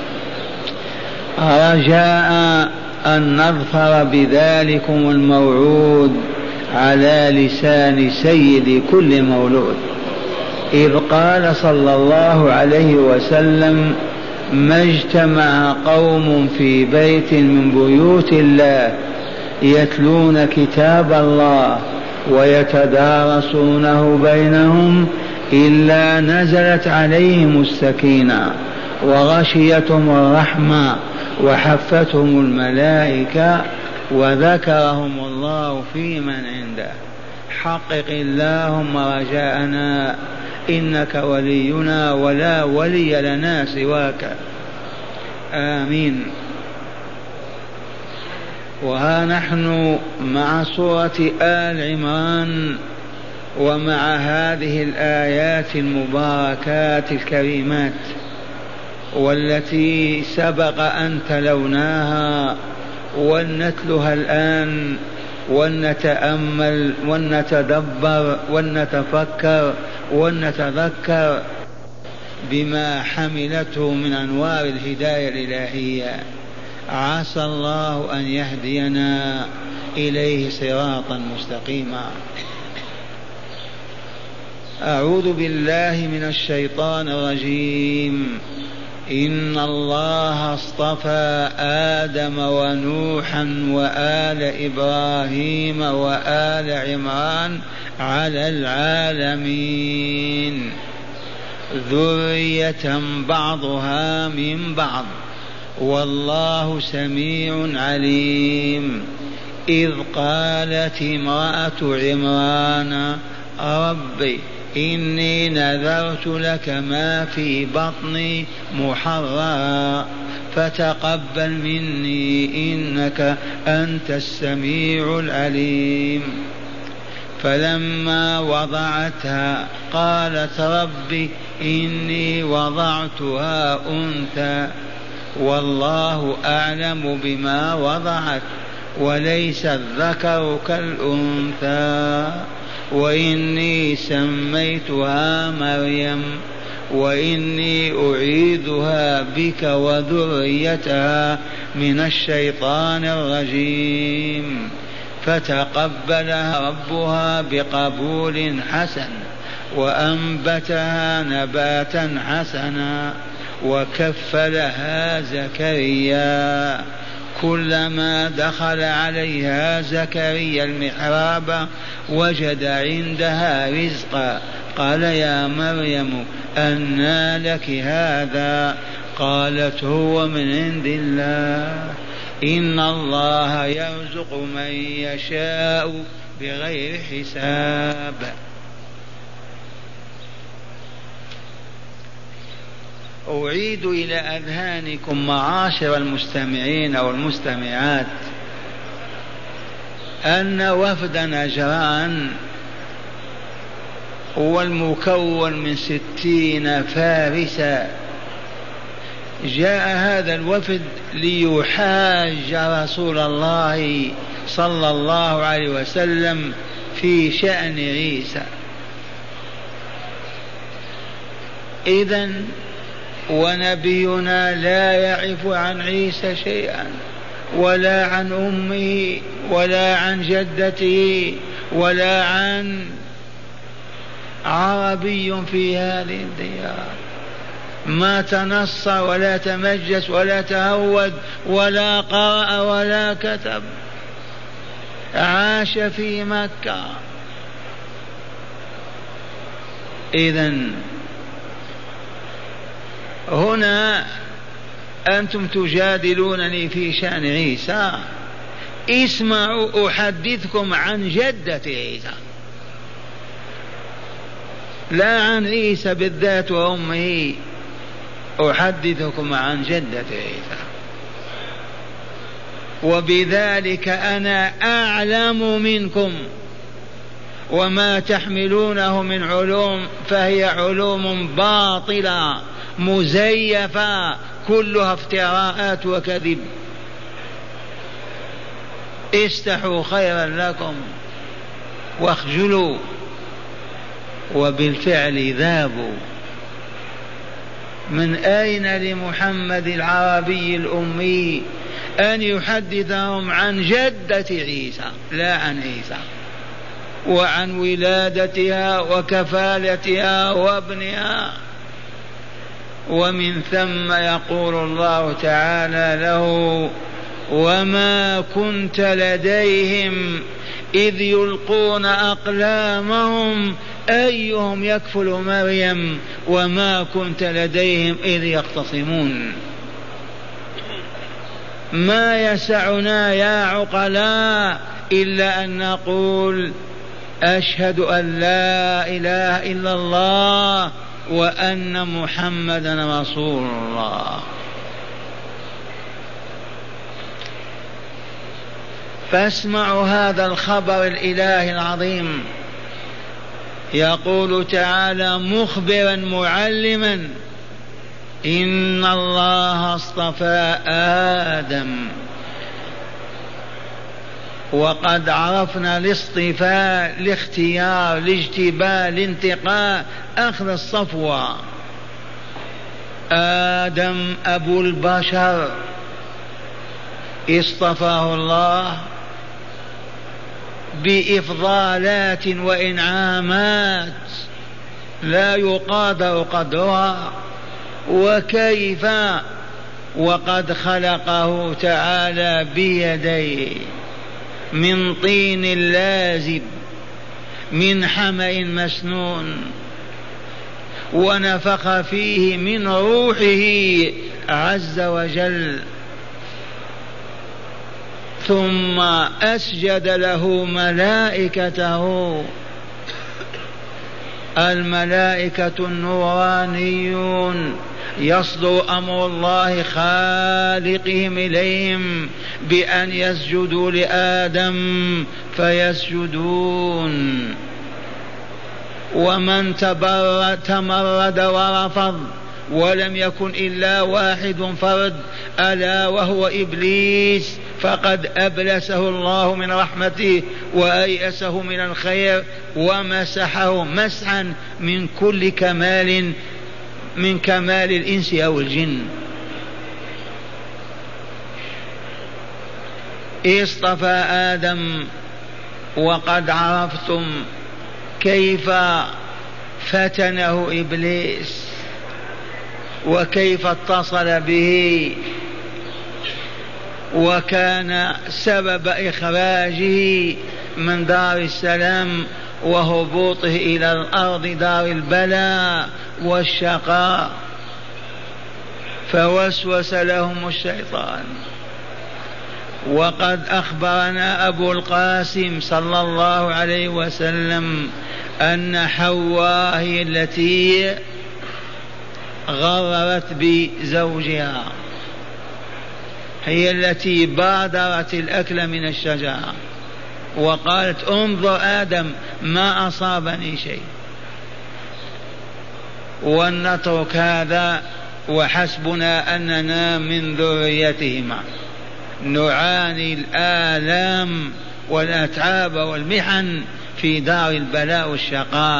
رجاء أن نظفر بذلكم الموعود على لسان سيد كل مولود، إذ قال صلى الله عليه وسلم: ما اجتمع قوم في بيت من بيوت الله يتلون كتاب الله ويتدارسونه بينهم إلا نزلت عليهم السكينة وغشيتهم الرحمة وحفتهم الملائكة وذكرهم الله في من عنده. حقق اللهم رجاءنا، إنك ولينا ولا ولي لنا سواك، آمين. وها نحن مع سورة آل عمران، ومع هذه الآيات المباركات الكريمات، والتي سبق أن تلوناها، ولنتلها الآن ولنتأمل ولنتدبر ولنتفكر ولنتذكر بما حملته من أنوار الهداية الإلهية. عسى الله أن يهدينا إليه صراطا مستقيما. أعوذ بالله من الشيطان الرجيم. إن الله اصطفى آدم ونوحا وآل إبراهيم وآل عمران على العالمين ذرية بعضها من بعض والله سميع عليم. إذ قالت امرأة عمران: ربي إني نذرت لك ما في بطني محررا فتقبل مني إنك أنت السميع العليم. فلما وضعتها قالت: ربي إني وضعتها أنثى والله أعلم بما وضعت وليس الذكر كالأنثى وإني سميتها مريم وإني أعيذها بك وذريتها من الشيطان الرجيم. فتقبلها ربها بقبول حسن وأنبتها نباتا حسنا وكفلها زكريا. كلما دخل عليها زكريا المحراب وجد عندها رزقا قال: يا مريم أنى لك هذا؟ قالت: هو من عند الله، إن الله يرزق من يشاء بغير حساب. أعيد إلى أذهانكم معاشر المستمعين والمستمعات أن وفد نجران هو المكون من 60 فارسا. جاء هذا الوفد ليحاج رسول الله صلى الله عليه وسلم في شأن عيسى. إذن ونبينا لا يعرف عن عيسى شيئا، ولا عن أمه ولا عن جدته ولا عن عربي في هذه الديار، ما تنصر ولا تمجس ولا تهود ولا قرأ ولا كتب، عاش في مكة. إذن هنا أنتم تجادلونني في شأن عيسى، اسمعوا أحدثكم عن جدة عيسى، لا عن عيسى بالذات وأمه، أحدثكم عن جدة عيسى. وبذلك أنا أعلم منكم، وما تحملونه من علوم فهي علوم باطلة مزيفة كلها افتراءات وكذب. استحوا خيرا لكم واخجلوا، وبالفعل ذابوا. من أين لمحمد العربي الأمي أن يحدثهم عن جدة عيسى لا عن عيسى، وعن ولادتها وكفالتها وابنها؟ ومن ثم يقول الله تعالى له: وما كنت لديهم إذ يلقون أقلامهم أيهم يكفل مريم وما كنت لديهم إذ يختصمون. ما يسعنا يا عقلاء إلا أن نقول: أشهد أن لا إله إلا الله وأن محمدا رسول الله. فاسمعوا هذا الخبر الإلهي العظيم. يقول تعالى مخبرا معلما: إن الله اصطفى آدم. وقد عرفنا الاصطفاء، الاختيار، الاجتباء، الانتقاء، أخذ الصفوة. آدم أبو البشر اصطفاه الله بإفضالات وإنعامات لا يقادر قدرها. وكيف وقد خلقه تعالى بيديه من طين لازب من حمأ مسنون، ونفخ فيه من روحه عز وجل، ثم أسجد له ملائكته، الملائكة النورانيون يصدر أمر الله خالقهم إليهم بأن يسجدوا لآدم فيسجدون. ومن تمرد ورفض ولم يكن إلا واحد فرد ألا وهو إبليس، فقد أبلسه الله من رحمته وأيأسه من الخير ومسحه مسحا من كل كمال من كمال الإنس أو الجن. اصطفى آدم، وقد عرفتم كيف فتنه إبليس وكيف اتصل به وكان سبب إخراجه من دار السلام وهبوطه إلى الأرض دار البلاء والشقاء. فوسوس لهم الشيطان. وقد أخبرنا أبو القاسم صلى الله عليه وسلم أن حواء هي التي غررت بزوجها، هي التي بادرت الأكل من الشجرة وقالت: انظر آدم ما أصابني شيء. ولنترك هذا وحسبنا أننا من ذريتهما نعاني الآلام والأتعاب والمحن في دار البلاء والشقاء.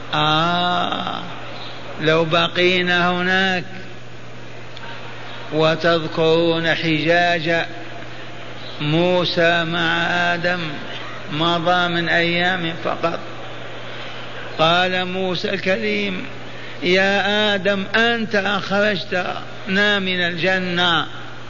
لو بقينا هناك. وتذكرون حجاج موسى مع آدم مضى من أيام فقط. قال موسى الكليم: يا آدم أنت أخرجتنا من الجنة.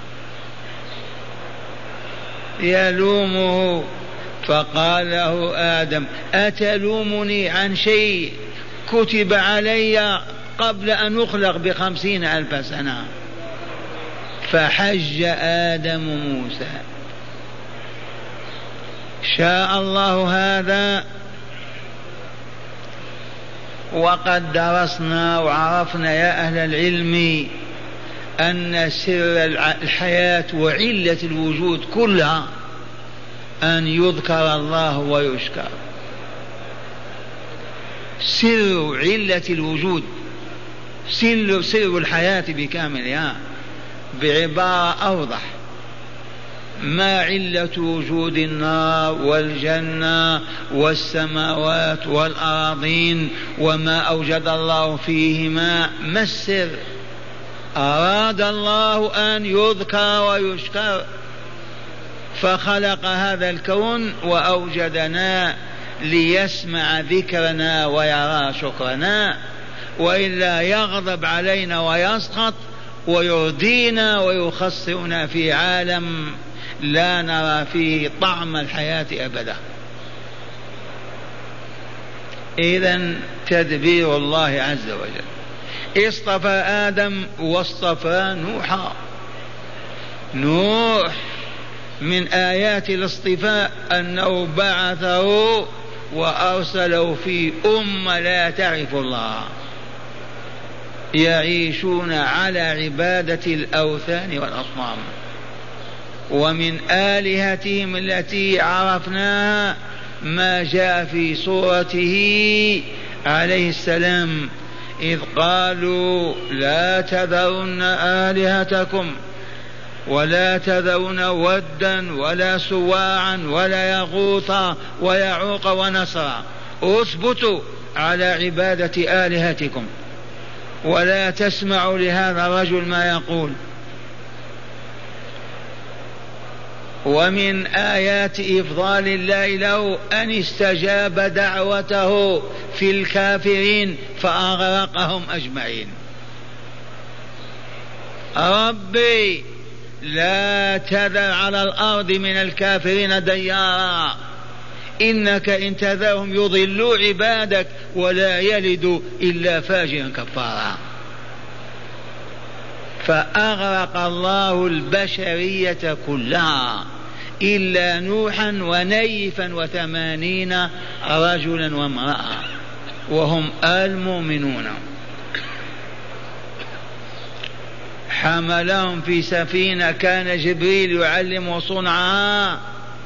يلومه، فقال له آدم: أتلومني عن شيء كتب علي قبل أن أخلق ب50,000 سنة؟ فحج آدم موسى. شاء الله هذا. وقد درسنا وعرفنا يا أهل العلم أن سر الحياة وعلة الوجود كلها أن يذكر الله ويشكر. سر علة الوجود، سر الحياة بكاملها. بعبارة أوضح، ما علة وجود النار والجنة والسماوات والأراضين وما أوجد الله فيهما؟ ما السر؟ أراد الله أن يذكر ويشكر، فخلق هذا الكون وأوجدنا ليسمع ذكرنا ويرى شكرنا، وإلا يغضب علينا ويسخط ويردينا ويخسرنا في عالم لا نرى فيه طعم الحياة أبدا. إذن تدبير الله عز وجل. اصطفى آدم واصطفى نوحا. نوح من آيات الاصطفاء أنه بعثه وأرسله في أمة لا تعرف الله، يعيشون على عبادة الأوثان والأصنام. ومن آلهتهم التي عرفناها ما جاء في صورته عليه السلام إذ قالوا لا تذرن آلهتكم ولا تذرن ودا ولا سواعا ولا يغوث ويعوق ونسرا، اثبتوا على عبادة آلهتكم ولا تسمعوا لهذا الرجل ما يقول. ومن آيات إفضال الله له أن استجاب دعوته في الكافرين فأغرقهم أجمعين. ربي لا تذر على الأرض من الكافرين ديارا، إنك إن تذرهم يضلوا عبادك ولا يلدوا إلا فاجرا كفارا. فأغرق الله البشرية كلها إلا نوحا ونيفا 80 رجلا وامرأة وهم المؤمنون. حملهم في سفينة كان جبريل يعلم صنعها،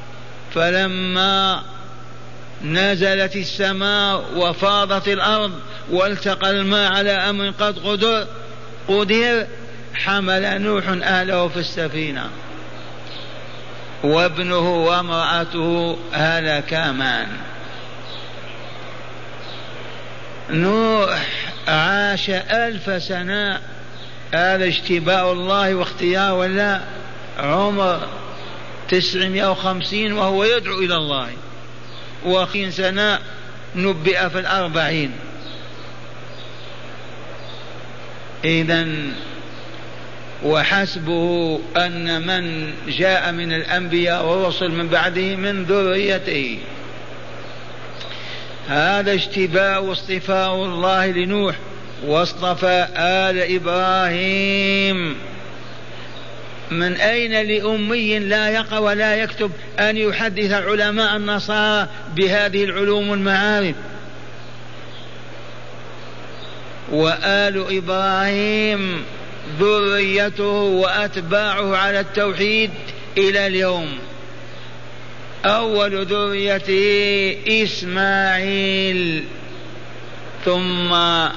فلما نزلت السماء وفاضت الأرض والتقى الماء على أمر قد قدر حمل نوح أهله في السفينة وابنه وامرأته هلكا معا. نوح عاش 1000 سنة، هذا اجتباء الله واختيار ولا؟ عمر 950 وهو يدعو إلى الله، و50 سنة نبئ في 40. إذن وحسبه أن من جاء من الأنبياء والرسل من بعده من ذريته. هذا اجتباء واصطفاء الله لنوح. واصطفى آل إبراهيم. من أين لأمي لا يقرأ ولا يكتب أن يحدث علماء النصارى بهذه العلوم والمعارف؟ وآل إبراهيم ذريته وأتباعه على التوحيد إلى اليوم. أول ذريته إسماعيل، ثم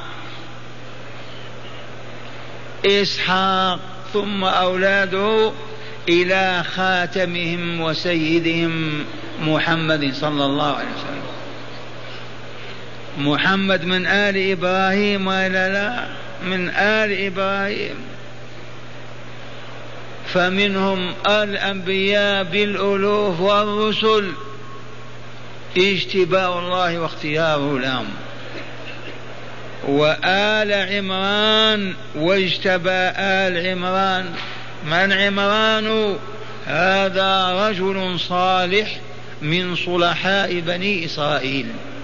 إسحاق، ثم أولاده إلى خاتمهم وسيدهم محمد صلى الله عليه وسلم. محمد من آل إبراهيم وإلا لا؟ من آل إبراهيم. فمنهم الأنبياء بالألوف والرسل، اجتباء الله واختياره لهم. وآل عمران واجتبى آل عمران. من عمران؟ هذا رجل صالح من صلحاء بني إسرائيل،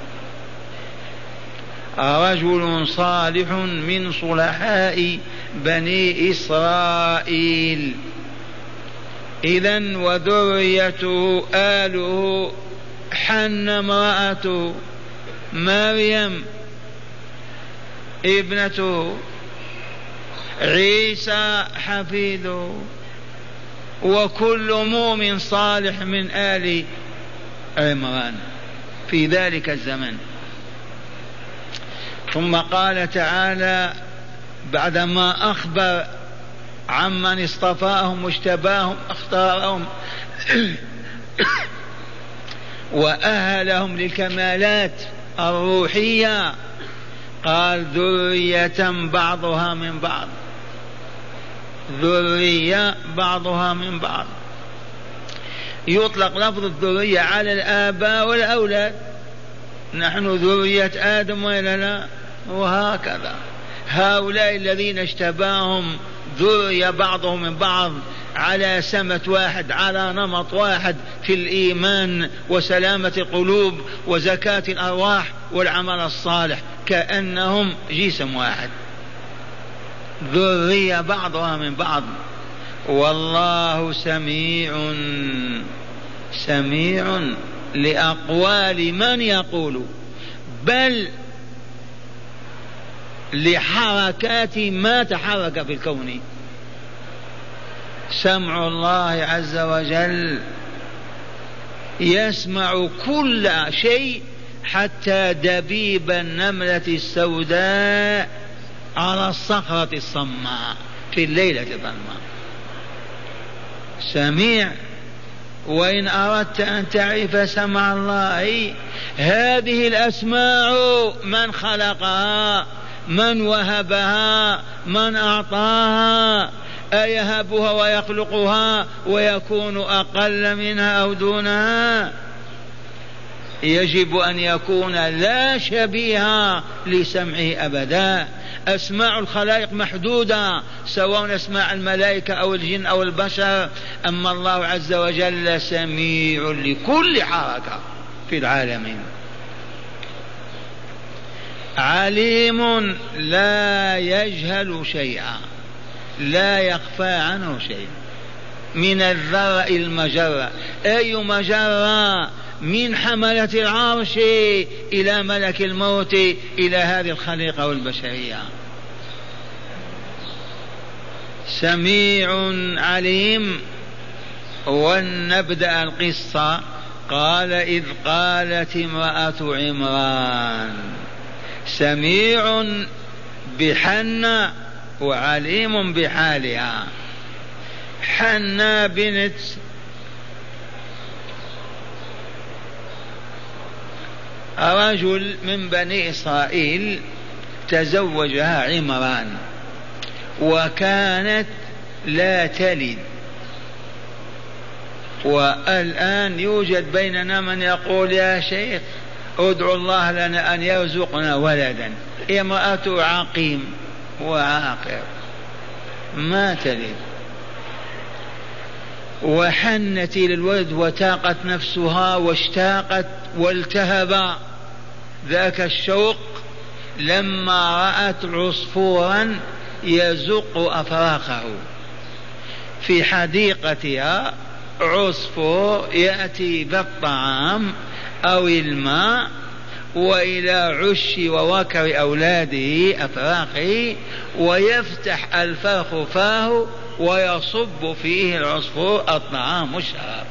رجل صالح من صلحاء بني إسرائيل. إذن وذريته آله حنة امرأته مريم ابنته عيسى حفيده وكل مؤمن صالح من آل عمران في ذلك الزمن. ثم قال تعالى بعدما أخبر عمن اصطفاهم واجتباهم اختارهم وأهلهم للكمالات الروحية قال ذرية بعضها من بعض، ذرية بعضها من بعض. يطلق لفظ الذرية على الآباء والأولاد، نحن ذرية آدم وإلا لا؟ وهكذا هؤلاء الذين اجتباهم ذرية بعضهم من بعض على سمة واحد، على نمط واحد في الإيمان وسلامة القلوب وزكاة الأرواح والعمل الصالح، كأنهم جسم واحد، ذرية بعضها من بعض. والله سميع لأقوال من يقول، بل لحركات ما تحرك في الكون. سمع الله عز وجل يسمع كل شيء حتى دبيب النملة السوداء على الصخرة الصماء في الليلة الظلماء. سميع. وإن أردت أن تعرف سمع الله، هذه الأسماع من خلقها؟ من وهبها؟ من أعطاها؟ أيهبها ويخلقها ويكون أقل منها أو دونها؟ يجب أن يكون لا شبيه لسمعه أبدا. أسماع الخلائق محدودة، سواء أسماع الملائكة أو الجن أو البشر، أما الله عز وجل سميع لكل حركة في العالمين. عليم لا يجهل شيئا، لا يخفى عنه شيء، من الذرة المجرة. أي مجرة؟ من حملة العرش إلى ملك الموت إلى هذه الخليقة والبشرية. سميع عليم. ونبدأ القصة. قال إذ قالت امرأة عمران، سميع بحنة وعليم بحالها. حنة بنت رجل من بني إسرائيل تزوجها عمران، وكانت لا تلد. والآن يوجد بيننا من يقول يا شيخ ادعو الله لنا أن يرزقنا ولدا. امرأة عقيم وعاقر ما تلد، وحنت للولد وتاقت نفسها واشتاقت والتهب ذاك الشوق لما رأت عصفورا يزق أفراخه في حديقتها. عصفور يأتي بالطعام أو الماء وإلى عش ووكر أولاده أفراخه، ويفتح الفرخ فاه ويصب فيه العصفور الطعام والشراب.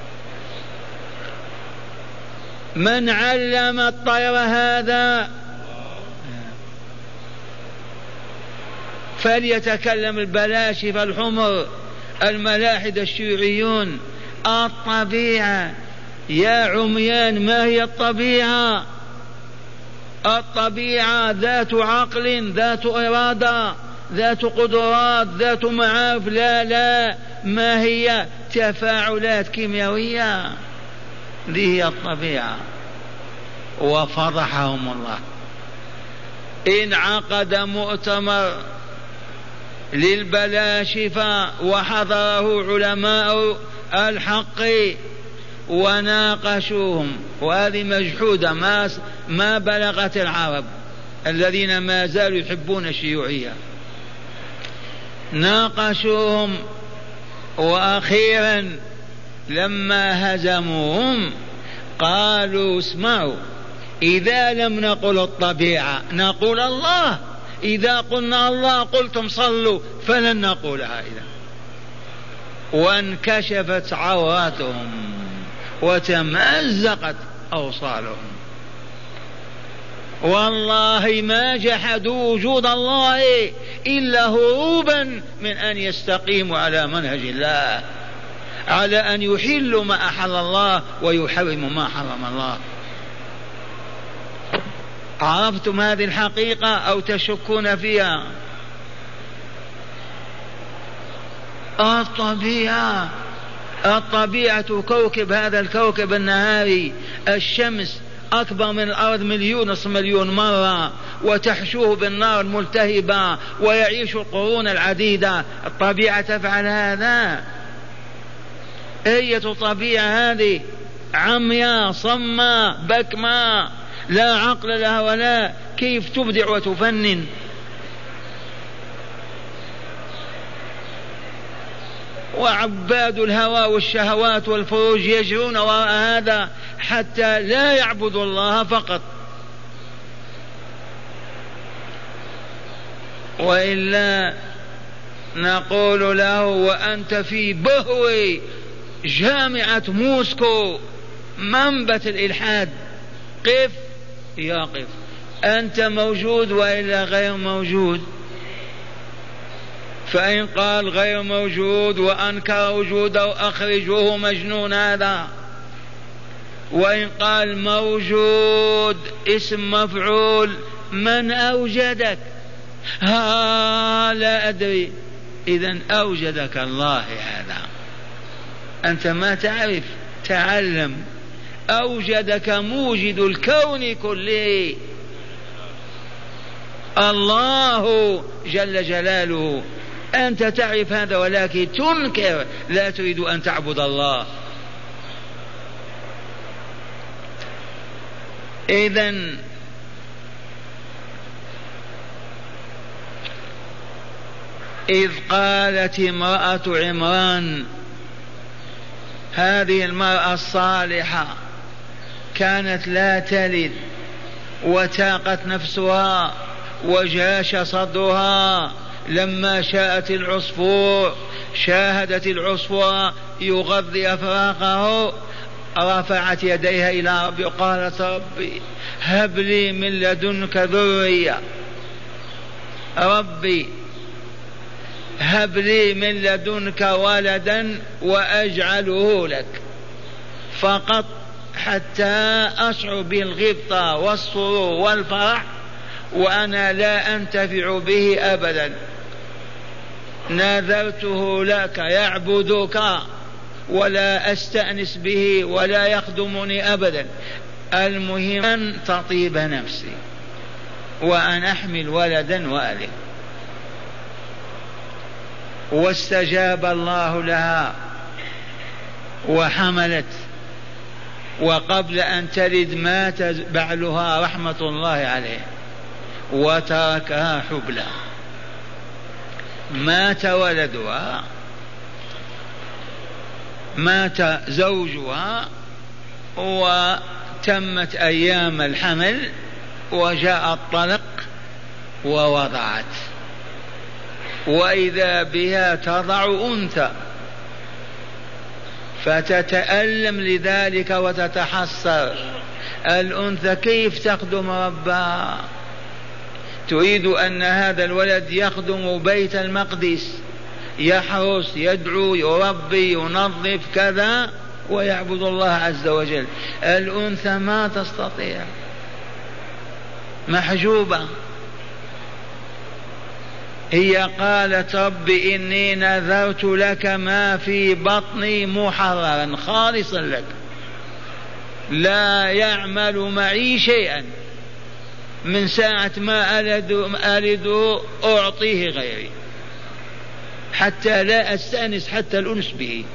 من علم الطير هذا؟ فليتكلم البلاشفة الحمر الملاحدة الشيوعيون. الطبيعة يا عميان، ما هي الطبيعة؟ الطبيعة ذات عقل، ذات إرادة، ذات قدرات، ذات معارف. لا، ما هي؟ تفاعلات كيميائية. دي هي الطبيعة. وفضحهم الله. انعقد مؤتمر للبلاشفة وحضره علماء الحق وناقشوهم، وهذه مجحودة ما بلغت العرب الذين ما زالوا يحبون الشيوعية. ناقشوهم، وأخيرا لما هزموهم قالوا اسمعوا، إذا لم نقل الطبيعة نقول الله، إذا قلنا الله قلتم صلوا، فلن نقولها إذا. وانكشفت عوراتهم وتمزقت أوصالهم. والله ما جحدوا وجود الله إلا هروبا من أن يستقيموا على منهج الله، على أن يحلوا ما أحل الله ويحرموا ما حرم الله. عرفتم هذه الحقيقة أو تشكون فيها؟ الطبيعة كوكب، هذا الكوكب النهاري الشمس أكبر من الأرض 1,000,000,000 مرة، وتحشوه بالنار الملتهبة ويعيش القرون العديدة. الطبيعة تفعل هذا؟ أية طبيعة هذه؟ عمياء صماء بكماء لا عقل لها ولا كيف تبدع وتفنن. وعباد الهوى والشهوات والفروج يجرون وراء هذا حتى لا يعبدوا الله فقط، وإلا نقول له وأنت في بهو جامعة موسكو منبت الإلحاد، قف يقف، أنت موجود وإلا غير موجود. فإن قال غير موجود وأنكر وجوده أخرجوه مجنون هذا. وإن قال موجود اسم مفعول، من أوجدك؟ لا أدري. إذن أوجدك الله هذا، أنت ما تعرف، تعلم. أوجدك موجد الكون كله الله جل جلاله. أنت تعرف هذا ولكن تنكر، لا تريد أن تعبد الله. إذن إذ قالت امرأة عمران، هذه المرأة الصالحة كانت لا تلد وتاقت نفسها وجاش صدرها، لما شاءت العصفور شاهدت العصفور يغذي أفراقه، رفعت يديها إلى ربي وقالت ربي هب لي من لدنك ذرية، ربي هب لي من لدنك ولدا وأجعله لك فقط، حتى أشعر بالغبطة والسرور والفرح وأنا لا أنتفع به أبدا. نذرته لك يعبدك ولا أستأنس به ولا يخدمني أبدا، المهم أن تطيب نفسي وأن أحمل ولدا وألد. واستجاب الله لها وحملت، وقبل أن تلد مات بعلها رحمة الله عليه وتركها حبلى. مات ولدها، مات زوجها، وتمت أيام الحمل وجاء الطلق ووضعت، وإذا بها تضع أنثى فتتألم لذلك وتتحسر. الأنثى كيف تخدم ربها؟ تريد أن هذا الولد يخدم بيت المقدس، يحرس يدعو يربي ينظف كذا ويعبد الله عز وجل. الأنثى ما تستطيع، محجوبة. هي قالت رب إني نذرت لك ما في بطني محررا خالصا لك، لا يعمل معي شيئا، من ساعة ما ألد أعطيه غيري حتى لا أستأنس حتى الأنس به.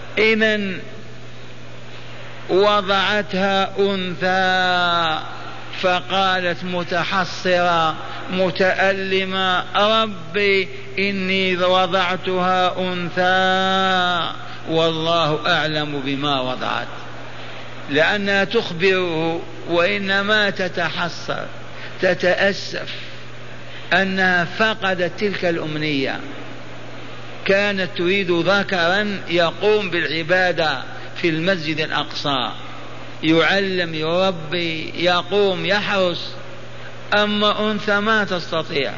إذن وضعتها أنثى فقالت متحصرة متألمة: ربي إني وضعتها أنثى والله أعلم بما وضعت، لأنها تخبره وإنما تتحسر تتأسف أنها فقدت تلك الأمنية. كانت تريد ذكرا يقوم بالعبادة في المسجد الأقصى، يعلم يربي يقوم يحرس، أما أنثى ما تستطيع.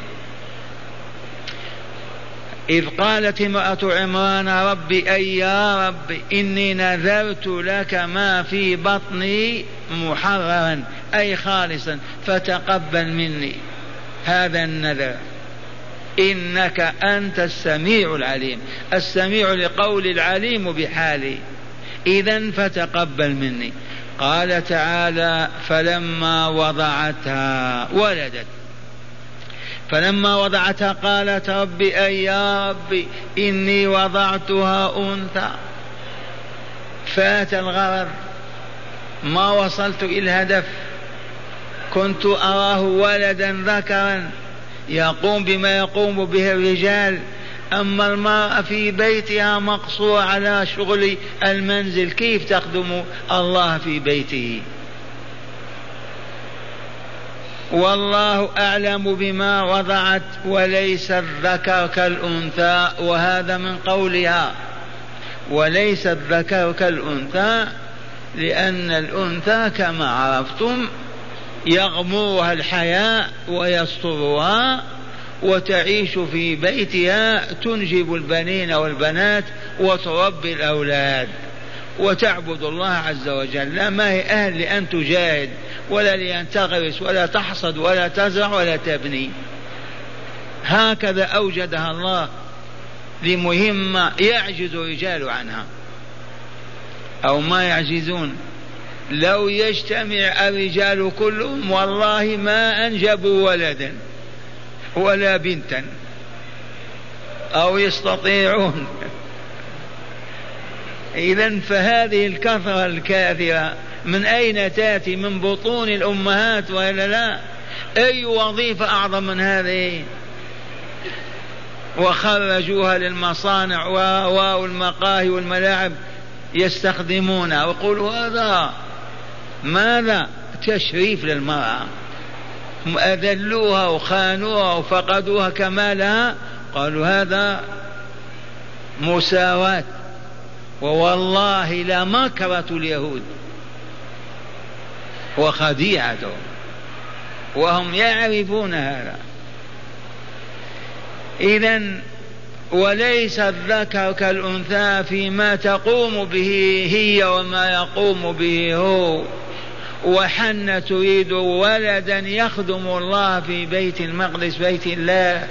إذ قالت امرأة عمران: ربي أي يا ربي إني نذرت لك ما في بطني محررا أي خالصا فتقبل مني هذا النذر إنك أنت السميع العليم. السميع لقول العليم بحالي، إذن فتقبل مني. قال تعالى: فلما وضعتها ولدت. فلما وضعتها قالت: ربي أي يا ربي إني وضعتها أنثى. فات الغرض، ما وصلت إلى الهدف. كنت أراه ولدا ذكرا يقوم بما يقوم به الرجال، أما المرأة في بيتها مقصورة على شغل المنزل، كيف تخدم الله في بيته؟ والله أعلم بما وضعت وليس الذكر كالأنثى. وهذا من قولها وليس الذكر كالأنثى، لأن الأنثى كما عرفتم يغمرها الحياء ويسترها وتعيش في بيتها، تنجب البنين والبنات وتربي الأولاد وتعبد الله عز وجل. لا، ما هي أهل لأن تجاهد ولا لأن تغرس ولا تحصد ولا تزرع ولا تبني. هكذا أوجدها الله لمهمة يعجز الرجال عنها أو ما يعجزون. لو يجتمع الرجال كلهم والله ما أنجبوا ولدا ولا بنتا، أو يستطيعون. إذن فهذه الكثرة الكاثرة من أين تأتي؟ من بطون الأمهات وإلا لا؟ أي وظيفة أعظم من هذه؟ وخرجوها للمصانع والمقاهي والملاعب يستخدمونها ويقولوا هذا ماذا؟ تشريف للمرأة. أذلوها وخانوها وفقدوها كمالها، قالوا هذا مساواة. ووالله لمكرة اليهود وخديعتهم وهم يعرفون هذا. إذن وليس الذكر كالأنثى فيما تقوم به هي وما يقوم به هو. وحن تريد ولدا يخدم الله في بيت المقدس بيت الله.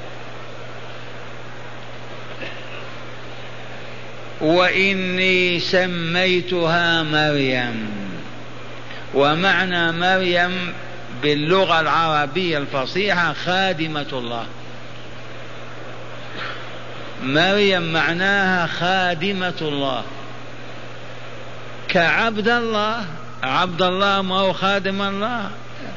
وإني سميتها مريم. ومعنى مريم باللغة العربية الفصيحة خادمة الله. مريم معناها خادمة الله، كعبد الله. عبد الله ما هو خادم الله.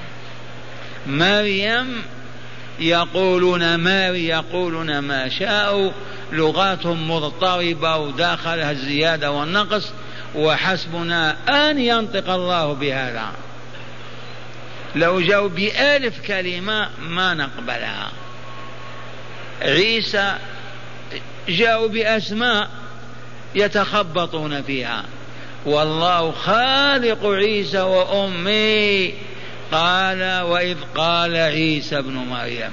مريم يقولون ماري، يقولون ما شاءوا، لغاتهم مضطربة وداخلها الزيادة والنقص، وحسبنا أن ينطق الله بهذا. لو جاءوا بألف كلمة ما نقبلها. عيسى جاءوا بأسماء يتخبطون فيها، والله خالق عيسى وأمي. قال: وإذ قال عيسى ابن مريم.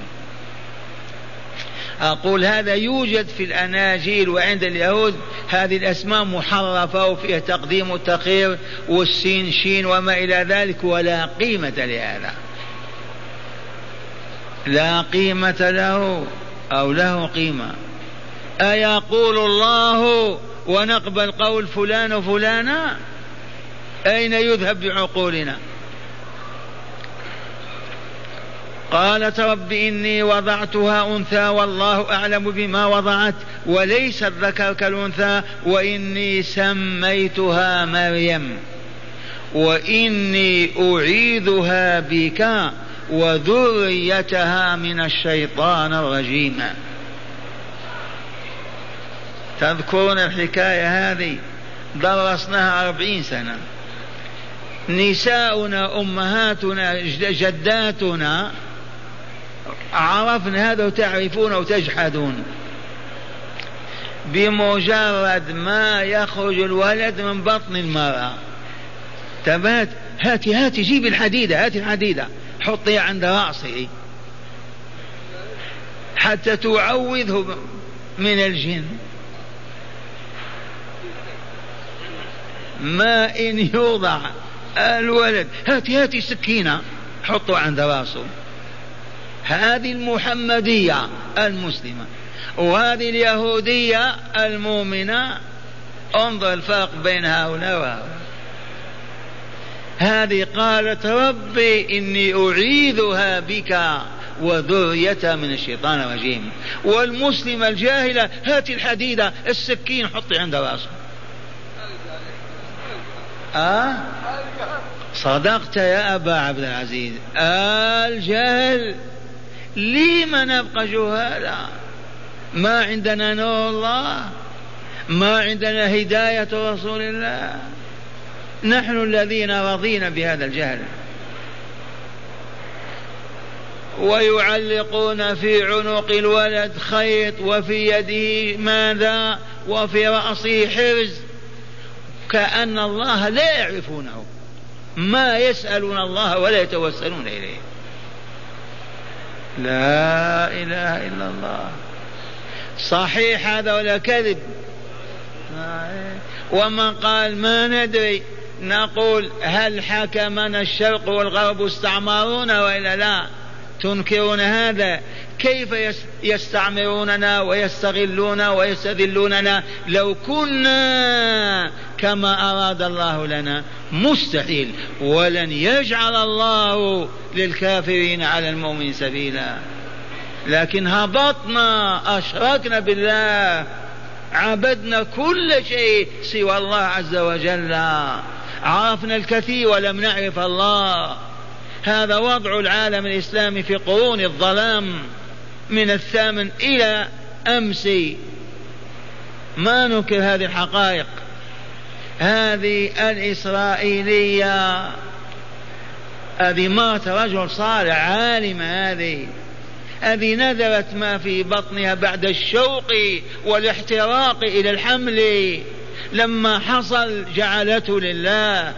أقول هذا يوجد في الأناجيل وعند اليهود هذه الأسماء محرفة وفيها تقديم والتأخير والسين شين وما إلى ذلك، ولا قيمة لهذا، لا قيمة له أو له قيمة. أيقول الله ونقبل قول فلان وفلانة؟ أين يذهب بعقولنا؟ قالت: رب إني وضعتها أنثى والله أعلم بما وضعت وليس الذكر كالأنثى وإني سميتها مريم وإني أعيذها بك وذريتها من الشيطان الرجيم. تذكرون الحكاية هذه؟ درسناها 40 سنة. نساؤنا أمهاتنا جداتنا عرفن هذا وتعرفون وتجحدون. بمجرد ما يخرج الولد من بطن المرأة تبات هاتي جيب الحديدة، هاتي الحديدة حطيها عند رأسه حتى تعوذه من الجن. ما إن يوضع الولد هاتي سكينة حطوا عند رأسه. هذه المحمدية المسلمة، وهذه اليهودية المؤمنة. انظر الفرق بين هؤلاء وهؤلاء. هذه قالت ربي إني أعيذها بك وذريتها من الشيطان الرجيم. والمسلمة الجاهلة هاتي الحديدة السكين حطي عند رأسه. صدقت يا أبا عبد العزيز. الجهل. لما نبقى جهالا؟ ما عندنا نور الله، ما عندنا هداية رسول الله. نحن الذين رضينا بهذا الجهل. ويعلقون في عنق الولد خيط وفي يده ماذا وفي رأسه حرز، كأن الله لا يعرفونه، ما يسألون الله ولا يتوسلون إليه. لا إله إلا الله. صحيح هذا ولا كذب؟ ومن قال ما ندري نقول هل حكمنا الشرق والغرب استعمرونا وإلا لا؟ تنكرون هذا؟ كيف يستعمروننا ويستغلون ويستذلوننا لو كنا كما أراد الله لنا؟ مستحيل. ولن يجعل الله للكافرين على المؤمن سبيلا. لكن هبطنا، أشركنا بالله، عبدنا كل شيء سوى الله عز وجل، عرفنا الكثير ولم نعرف الله. هذا وضع العالم الإسلامي في قرون الظلام من الثامن إلى أمس. ما ننكر هذه الحقائق. هذه الإسرائيلية هذه مات رجل صالح عالم، هذه نذرت ما في بطنها بعد الشوق والاحتراق إلى الحمل. لما حصل جعلته لله.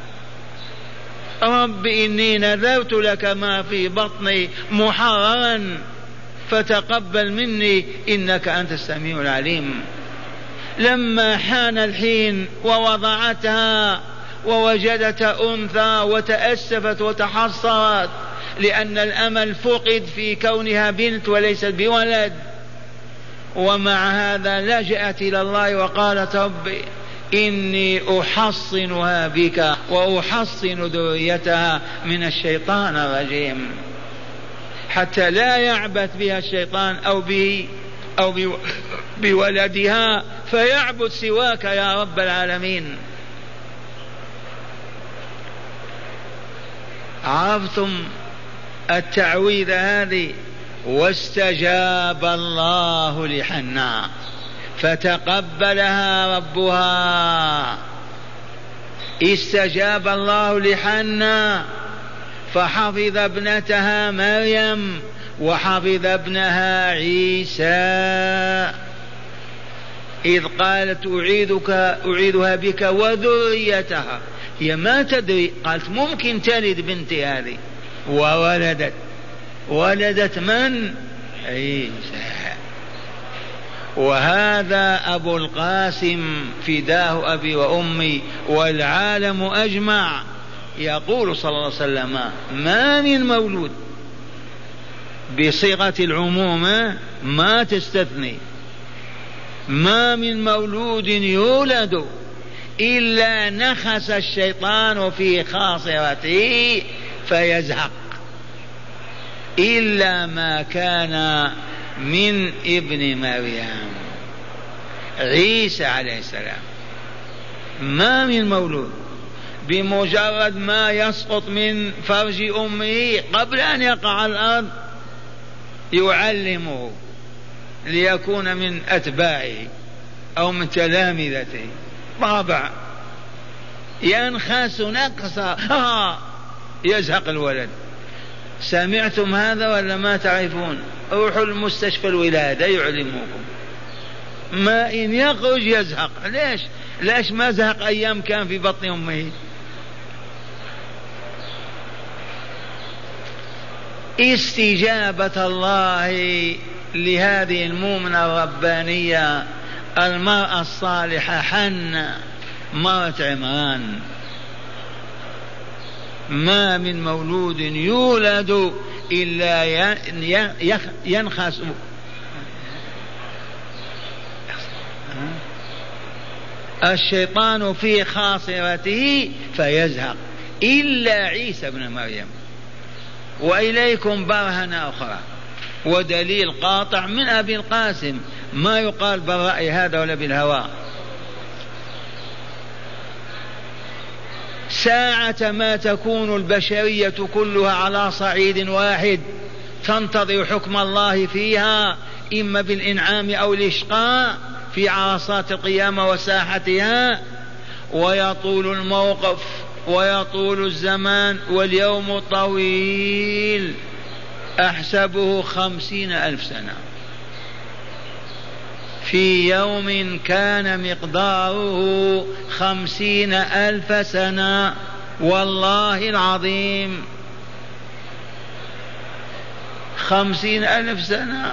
رب إني نذرت لك ما في بطني محررا فتقبل مني إنك أنت السميع العليم. لما حان الحين ووضعتها ووجدت أنثى وتأسفت وتحصرت لأن الأمل فقد في كونها بنت وليست بولد، ومع هذا لجأت إلى الله وقالت ربي إني أحصنها بك وأحصن ذريتها من الشيطان الرجيم، حتى لا يعبث بها الشيطان أو بولدها فيعبد سواك يا رب العالمين. عرفتم التعويذ هذه؟ واستجاب الله لحنا فتقبلها ربها. استجاب الله لحنا فحفظ ابنتها مريم وحفظ ابنها عيسى، إذ قالت أعيذها بك وذريتها. هي ما تدري، قالت ممكن تلد بنتي هذه، ولدت من؟ عيسى. وهذا أبو القاسم فداه أبي وأمي والعالم أجمع يقول صلى الله عليه وسلم ما من مولود، بصيغة العموم ما تستثني، ما من مولود يولد إلا نخس الشيطان في خاصرته فيزهق، إلا ما كان من ابن مريم عيسى عليه السلام. ما من مولود بمجرد ما يسقط من فرج أمه قبل أن يقع على الأرض يعلمه ليكون من أتباعه أو من تلامذته. طابع ينخس نقصا يزهق الولد. سمعتم هذا ولا ما تعرفون؟ روحوا المستشفى الولادة يعلموكم. ما إن يخرج يزهق. ليش ما زهق أيام كان في بطن أمه؟ استجابة الله لهذه المؤمنة الربانية المرأة الصالحة حنة مرة عمران. ما من مولود يولد إلا ينخس الشيطان في خاصرته فيزهق إلا عيسى ابن مريم. وإليكم برهنة أخرى ودليل قاطع من أبي القاسم، ما يقال بالرأي هذا ولا بالهوى. ساعة ما تكون البشرية كلها على صعيد واحد تنتظر حكم الله فيها إما بالإنعام أو الإشقاء في عرصات القيامة وساحتها، ويطول الموقف ويطول الزمان واليوم طويل أحسبه 50,000 سنة. في يوم كان مقداره 50,000 سنة والله العظيم 50,000 سنة.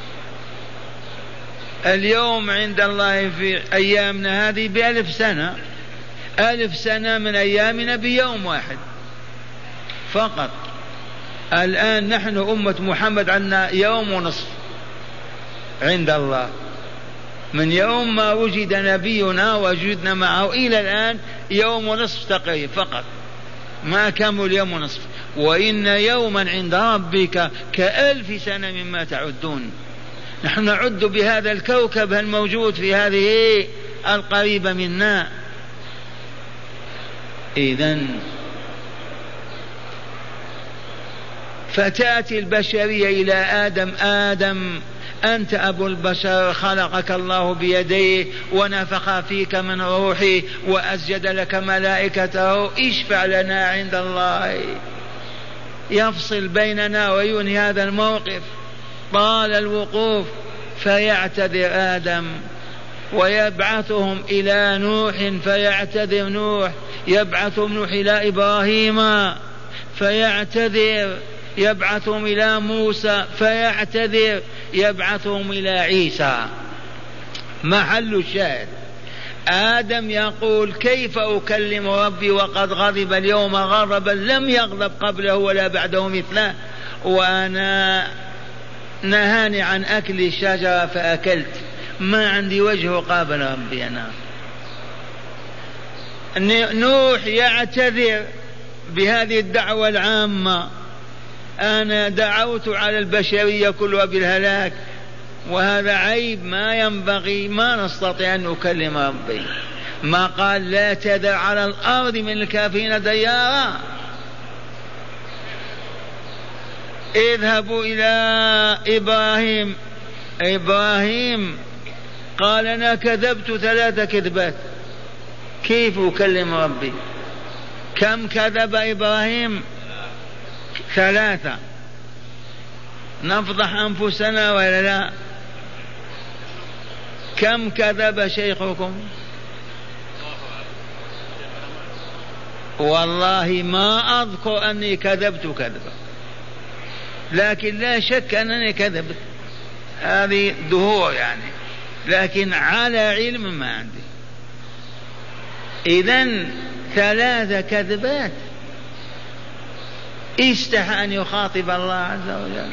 اليوم عند الله في أيامنا هذه ب1000 سنة، 1000 سنة من أيامنا بيوم واحد فقط. الآن نحن أمة محمد عندنا يوم ونصف عند الله، من يوم ما وجد نبينا وجدنا معه إلى الآن يوم ونصف تقريبا فقط، ما كمل يوم ونصف. وإن يوما عند ربك ك1000 سنة مما تعدون. نحن نعد بهذا الكوكب الموجود في هذه القريبة منا. إذن فتأتي البشرية إلى آدم أنت أبو البشر، خلقك الله بيديه ونفخ فيك من روحه وأسجد لك ملائكته، اشفع لنا عند الله يفصل بيننا وينهي هذا الموقف. طال الوقوف فيعتذر آدم ويبعثهم إلى نوح فيعتذر نوح، يبعثهم نوح إلى إبراهيم فيعتذر، يبعثهم إلى موسى فيعتذر، يبعثهم إلى عيسى. محل الشاهد آدم يقول كيف أكلم ربي وقد غضب اليوم غضبا لم يغضب قبله ولا بعده مثله، وأنا نهاني عن أكل الشجرة فأكلت، ما عندي وجه قابل ربي أنا. نوح يعتذر بهذه الدعوة العامة، أنا دعوت على البشرية كلها بالهلاك وهذا عيب ما ينبغي، ما نستطيع أن نكلم ربي. ما قال لا تذر على الأرض من الكافرين ديارا. اذهبوا إلى إبراهيم قال أنا كذبت 3 كذبات، كيف أكلم ربي؟ كم كذب إبراهيم؟ 3. نفضح أنفسنا ولا لا؟ كم كذب شيخكم؟ والله ما أذكر أني كذبت كذبا، لكن لا شك أنني كذبت، هذه دهور يعني، لكن على علم ما عندي. إذن 3 كذبات استحى أن يخاطب الله عز وجل.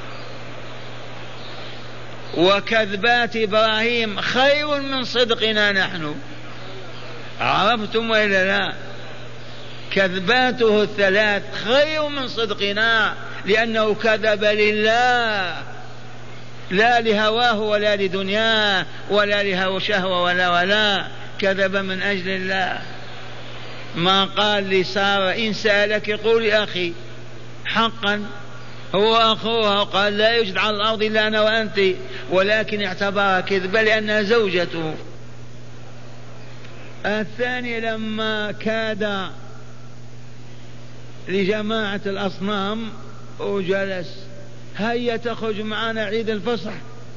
وكذبات إبراهيم خير من صدقنا نحن، عرفتم وإلا لا؟ كذباته 3 خير من صدقنا، لأنه كذب لله لا لهواه ولا لدنياه ولا لهو شهوة ولا كذب من أجل الله. ما قال لسارة إن سألك قولي أخي، حقا هو أخوها وقال لا يوجد على الأرض إلا أنا وأنت، ولكن اعتبرها كذبة لأنها زوجته. الثاني لما كاد لجماعة الأصنام وجلس هيا تخرج معنا عيد الفصح،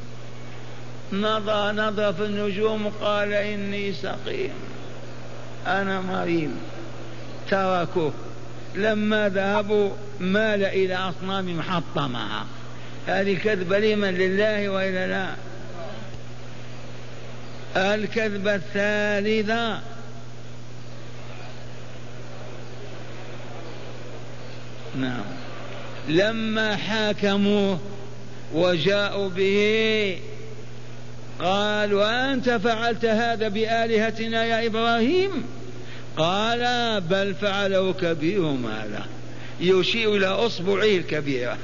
نظر في النجوم وقال إني سقيم أنا مريض، تركوه. لما ذهبوا مال إلى أصنام محطمها. هذه كذبة لمن؟ لله وإلا لا؟ الكذبة الثالثة نعم لما حاكموه وجاءوا به قالوا أنت فعلت هذا بآلهتنا يا إبراهيم؟ قال بل فعله كبيرهم هذا، يشير إلى أصبعه الكبيرة.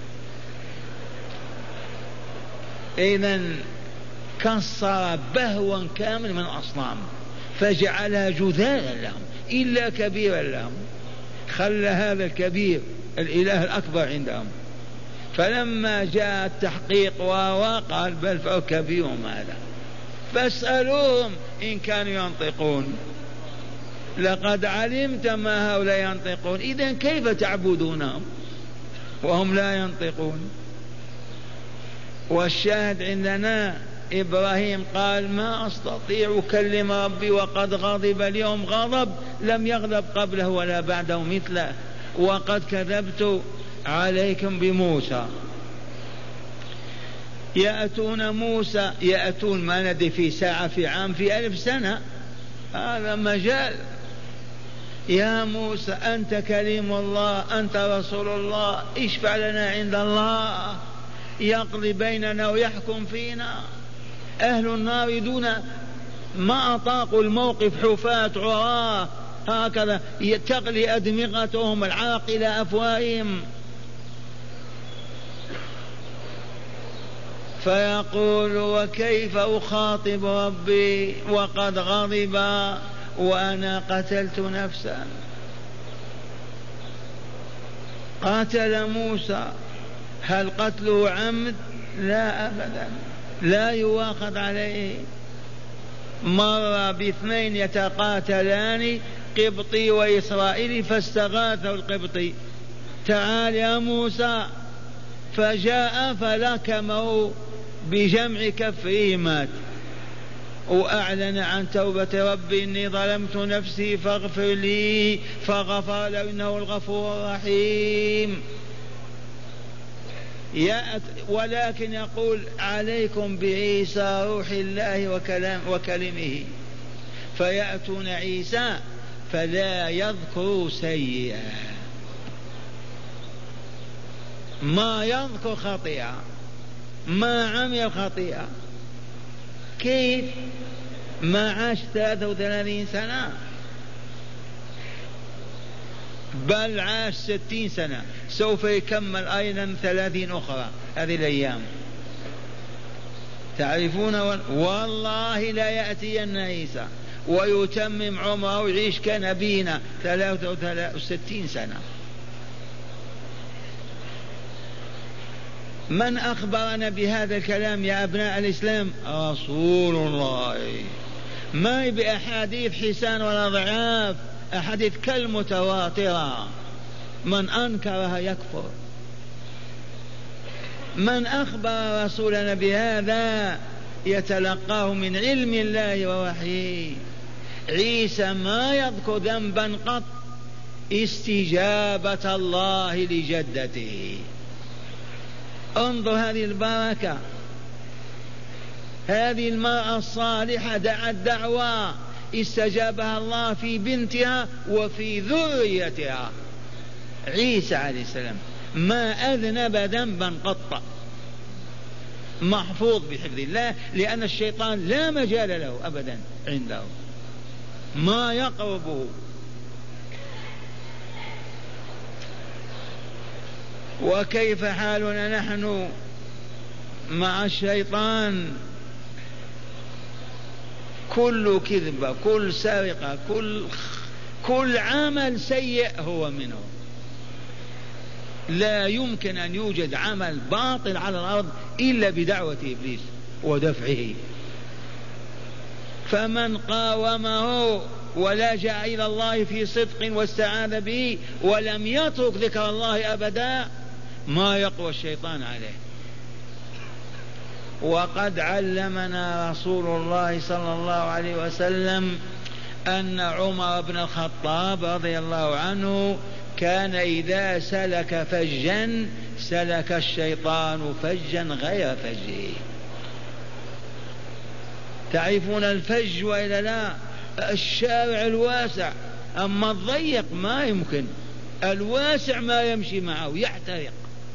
إذن كسر بهوا كامل من الأصنام فجعلها جذاذا لهم إلا كبيرا لهم، خلى هذا الكبير الإله الأكبر عندهم. فلما جاء التحقيق وقال بل فعله كبيرهم هذا، فاسألوهم إن كانوا ينطقون، لقد علمت ما هؤلاء ينطقون، إذن كيف تعبدونهم وهم لا ينطقون؟ والشاهد عندنا إبراهيم قال ما أستطيع أكلم ربي وقد غضب اليوم غضب لم يغضب قبله ولا بعده مثله، وقد كذبت عليكم بموسى. يأتون موسى، يأتون ما ندري في ساعة في عام في 1000 سنة، هذا مجال. يا موسى أنت كليم الله، أنت رسول الله، اشفع لنا عند الله، يقضي بيننا ويحكم فينا. أهل النار دون ما أطاقوا الموقف، حفاة عراة هكذا تغلي أدمغتهم العرق إلى أفواههم. فيقول وكيف أخاطب ربي وقد غضب وأنا قتلت نفسا؟ قتل موسى، هل قتله عمد؟ لا أبدا، لا يواخذ عليه. مر باثنين يتقاتلان قبطي وإسرائيلي فاستغاثه القبطي تعال يا موسى، فجاء فلكمه بجمع كفه مات، وأعلن عن توبة ربي إني ظلمت نفسي فاغفر لي، فغفر له إنه الغفور الرحيم. ولكن يقول عليكم بعيسى روح الله وكلمه، فيأتون عيسى فلا يذكر سيئا، ما يذكر خطيئة، ما عمل خطيئة. كيف؟ ما عاش 33 سنة بل عاش 60 سنة، سوف يكمل أيضا 30 أخرى هذه الأيام. تعرفون والله لا يأتين عيسى ويتمم عمره ويعيش كنبينا 63 سنة. من أخبرنا بهذا الكلام يا أبناء الإسلام؟ رسول الله، ما بأحاديث حسان ولا ضعاف، أحاديث كالمتواترة، من أنكرها يكفر. من أخبر رسولنا بهذا يتلقاه من علم الله ووحيه. عيسى ما يذكر ذنبا قط، استجابة الله لجدته. انظر هذه البركة، هذه المرأة الصالحة دعت دعوة استجابها الله في بنتها وفي ذريتها. عيسى عليه السلام ما أذنب ذنبا قط، محفوظ بحفظ الله، لأن الشيطان لا مجال له أبدا عنده، ما يقربه. وكيف حالنا نحن مع الشيطان؟ كل كذبة، كل سرقة، كل كل عمل سيء هو منه. لا يمكن أن يوجد عمل باطل على الأرض إلا بدعوة إبليس ودفعه. فمن قاومه ولجأ إلى الله في صدق واستعاذ به ولم يترك ذكر الله أبدا ما يقوى الشيطان عليه. وقد علمنا رسول الله صلى الله عليه وسلم أن عمر بن الخطاب رضي الله عنه كان إذا سلك فجا سلك الشيطان فجا غير فجه. تعرفون الفج وإلا لا؟ الشارع الواسع، أما الضيق ما يمكن، الواسع ما يمشي معه يحترق.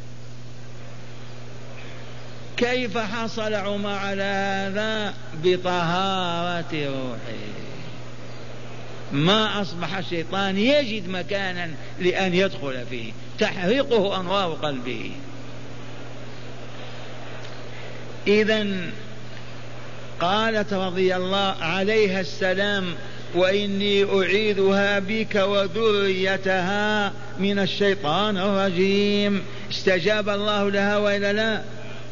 كيف حصل عمر على هذا؟ بطهارة روحه. ما أصبح الشيطان يجد مكانا لأن يدخل فيه، تحرقه أنوار قلبه. إذن قالت رضي الله عليها السلام: وإني أعيذها بك وذريتها من الشيطان الرجيم. استجاب الله لها وإلا لا؟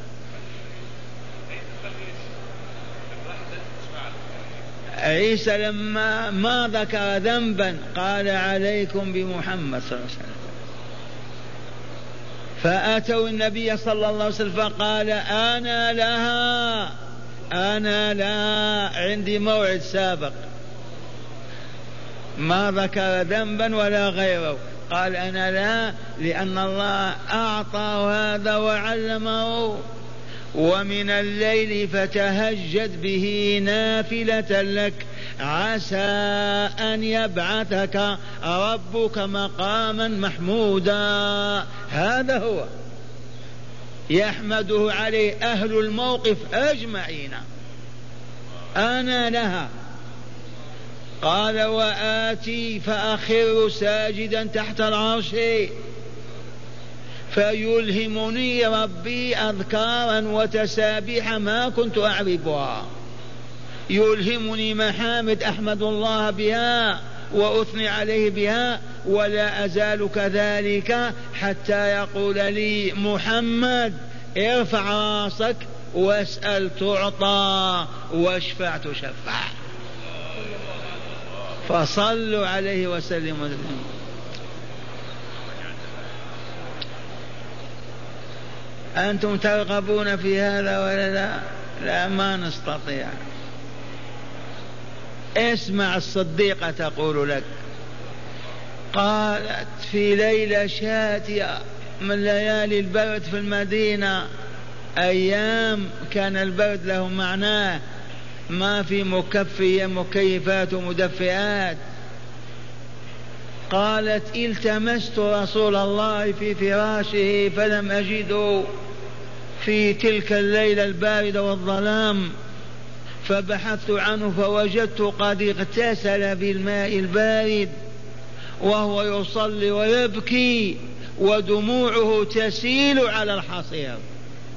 عيسى لما ما ذكر ذنبا قال: عليكم بمحمد صلى الله عليه وسلم. فأتوا النبي صلى الله عليه وسلم فقال: أنا لها، أنا لها، عندي موعد سابق. ما ذكر ذنبا ولا غيره، قال: أنا لا، لأن الله أعطى هذا وعلمه. ومن الليل فتهجد به نافلة لك عسى أن يبعثك ربك مقاما محمودا. هذا هو يحمده عليه أهل الموقف أجمعين. أنا لها. قال: وآتي فأخر ساجدا تحت العرش فيلهمني ربي أذكارا وتسابيح ما كنت أعرفها، يلهمني محامد أحمد الله بها وأثني عليه بها، ولا أزال كذلك حتى يقول لي محمد: ارفع راسك واسأل تعطى واشفع تشفع. فصلوا عليه وسلموا. أنتم ترغبون في هذا ولا لا؟ لا، ما نستطيع. اسمع الصديقة تقول لك: قالت في ليلة شاتية من ليالي البرد في المدينة، أيام كان البرد له معناه، ما في مكيفات ومدفئات. قالت: التمست رسول الله في فراشه فلم أجده في تلك الليلة الباردة والظلام، فبحثت عنه فوجدت قد اغتسل بالماء البارد وهو يصلي ويبكي ودموعه تسيل على الحصير.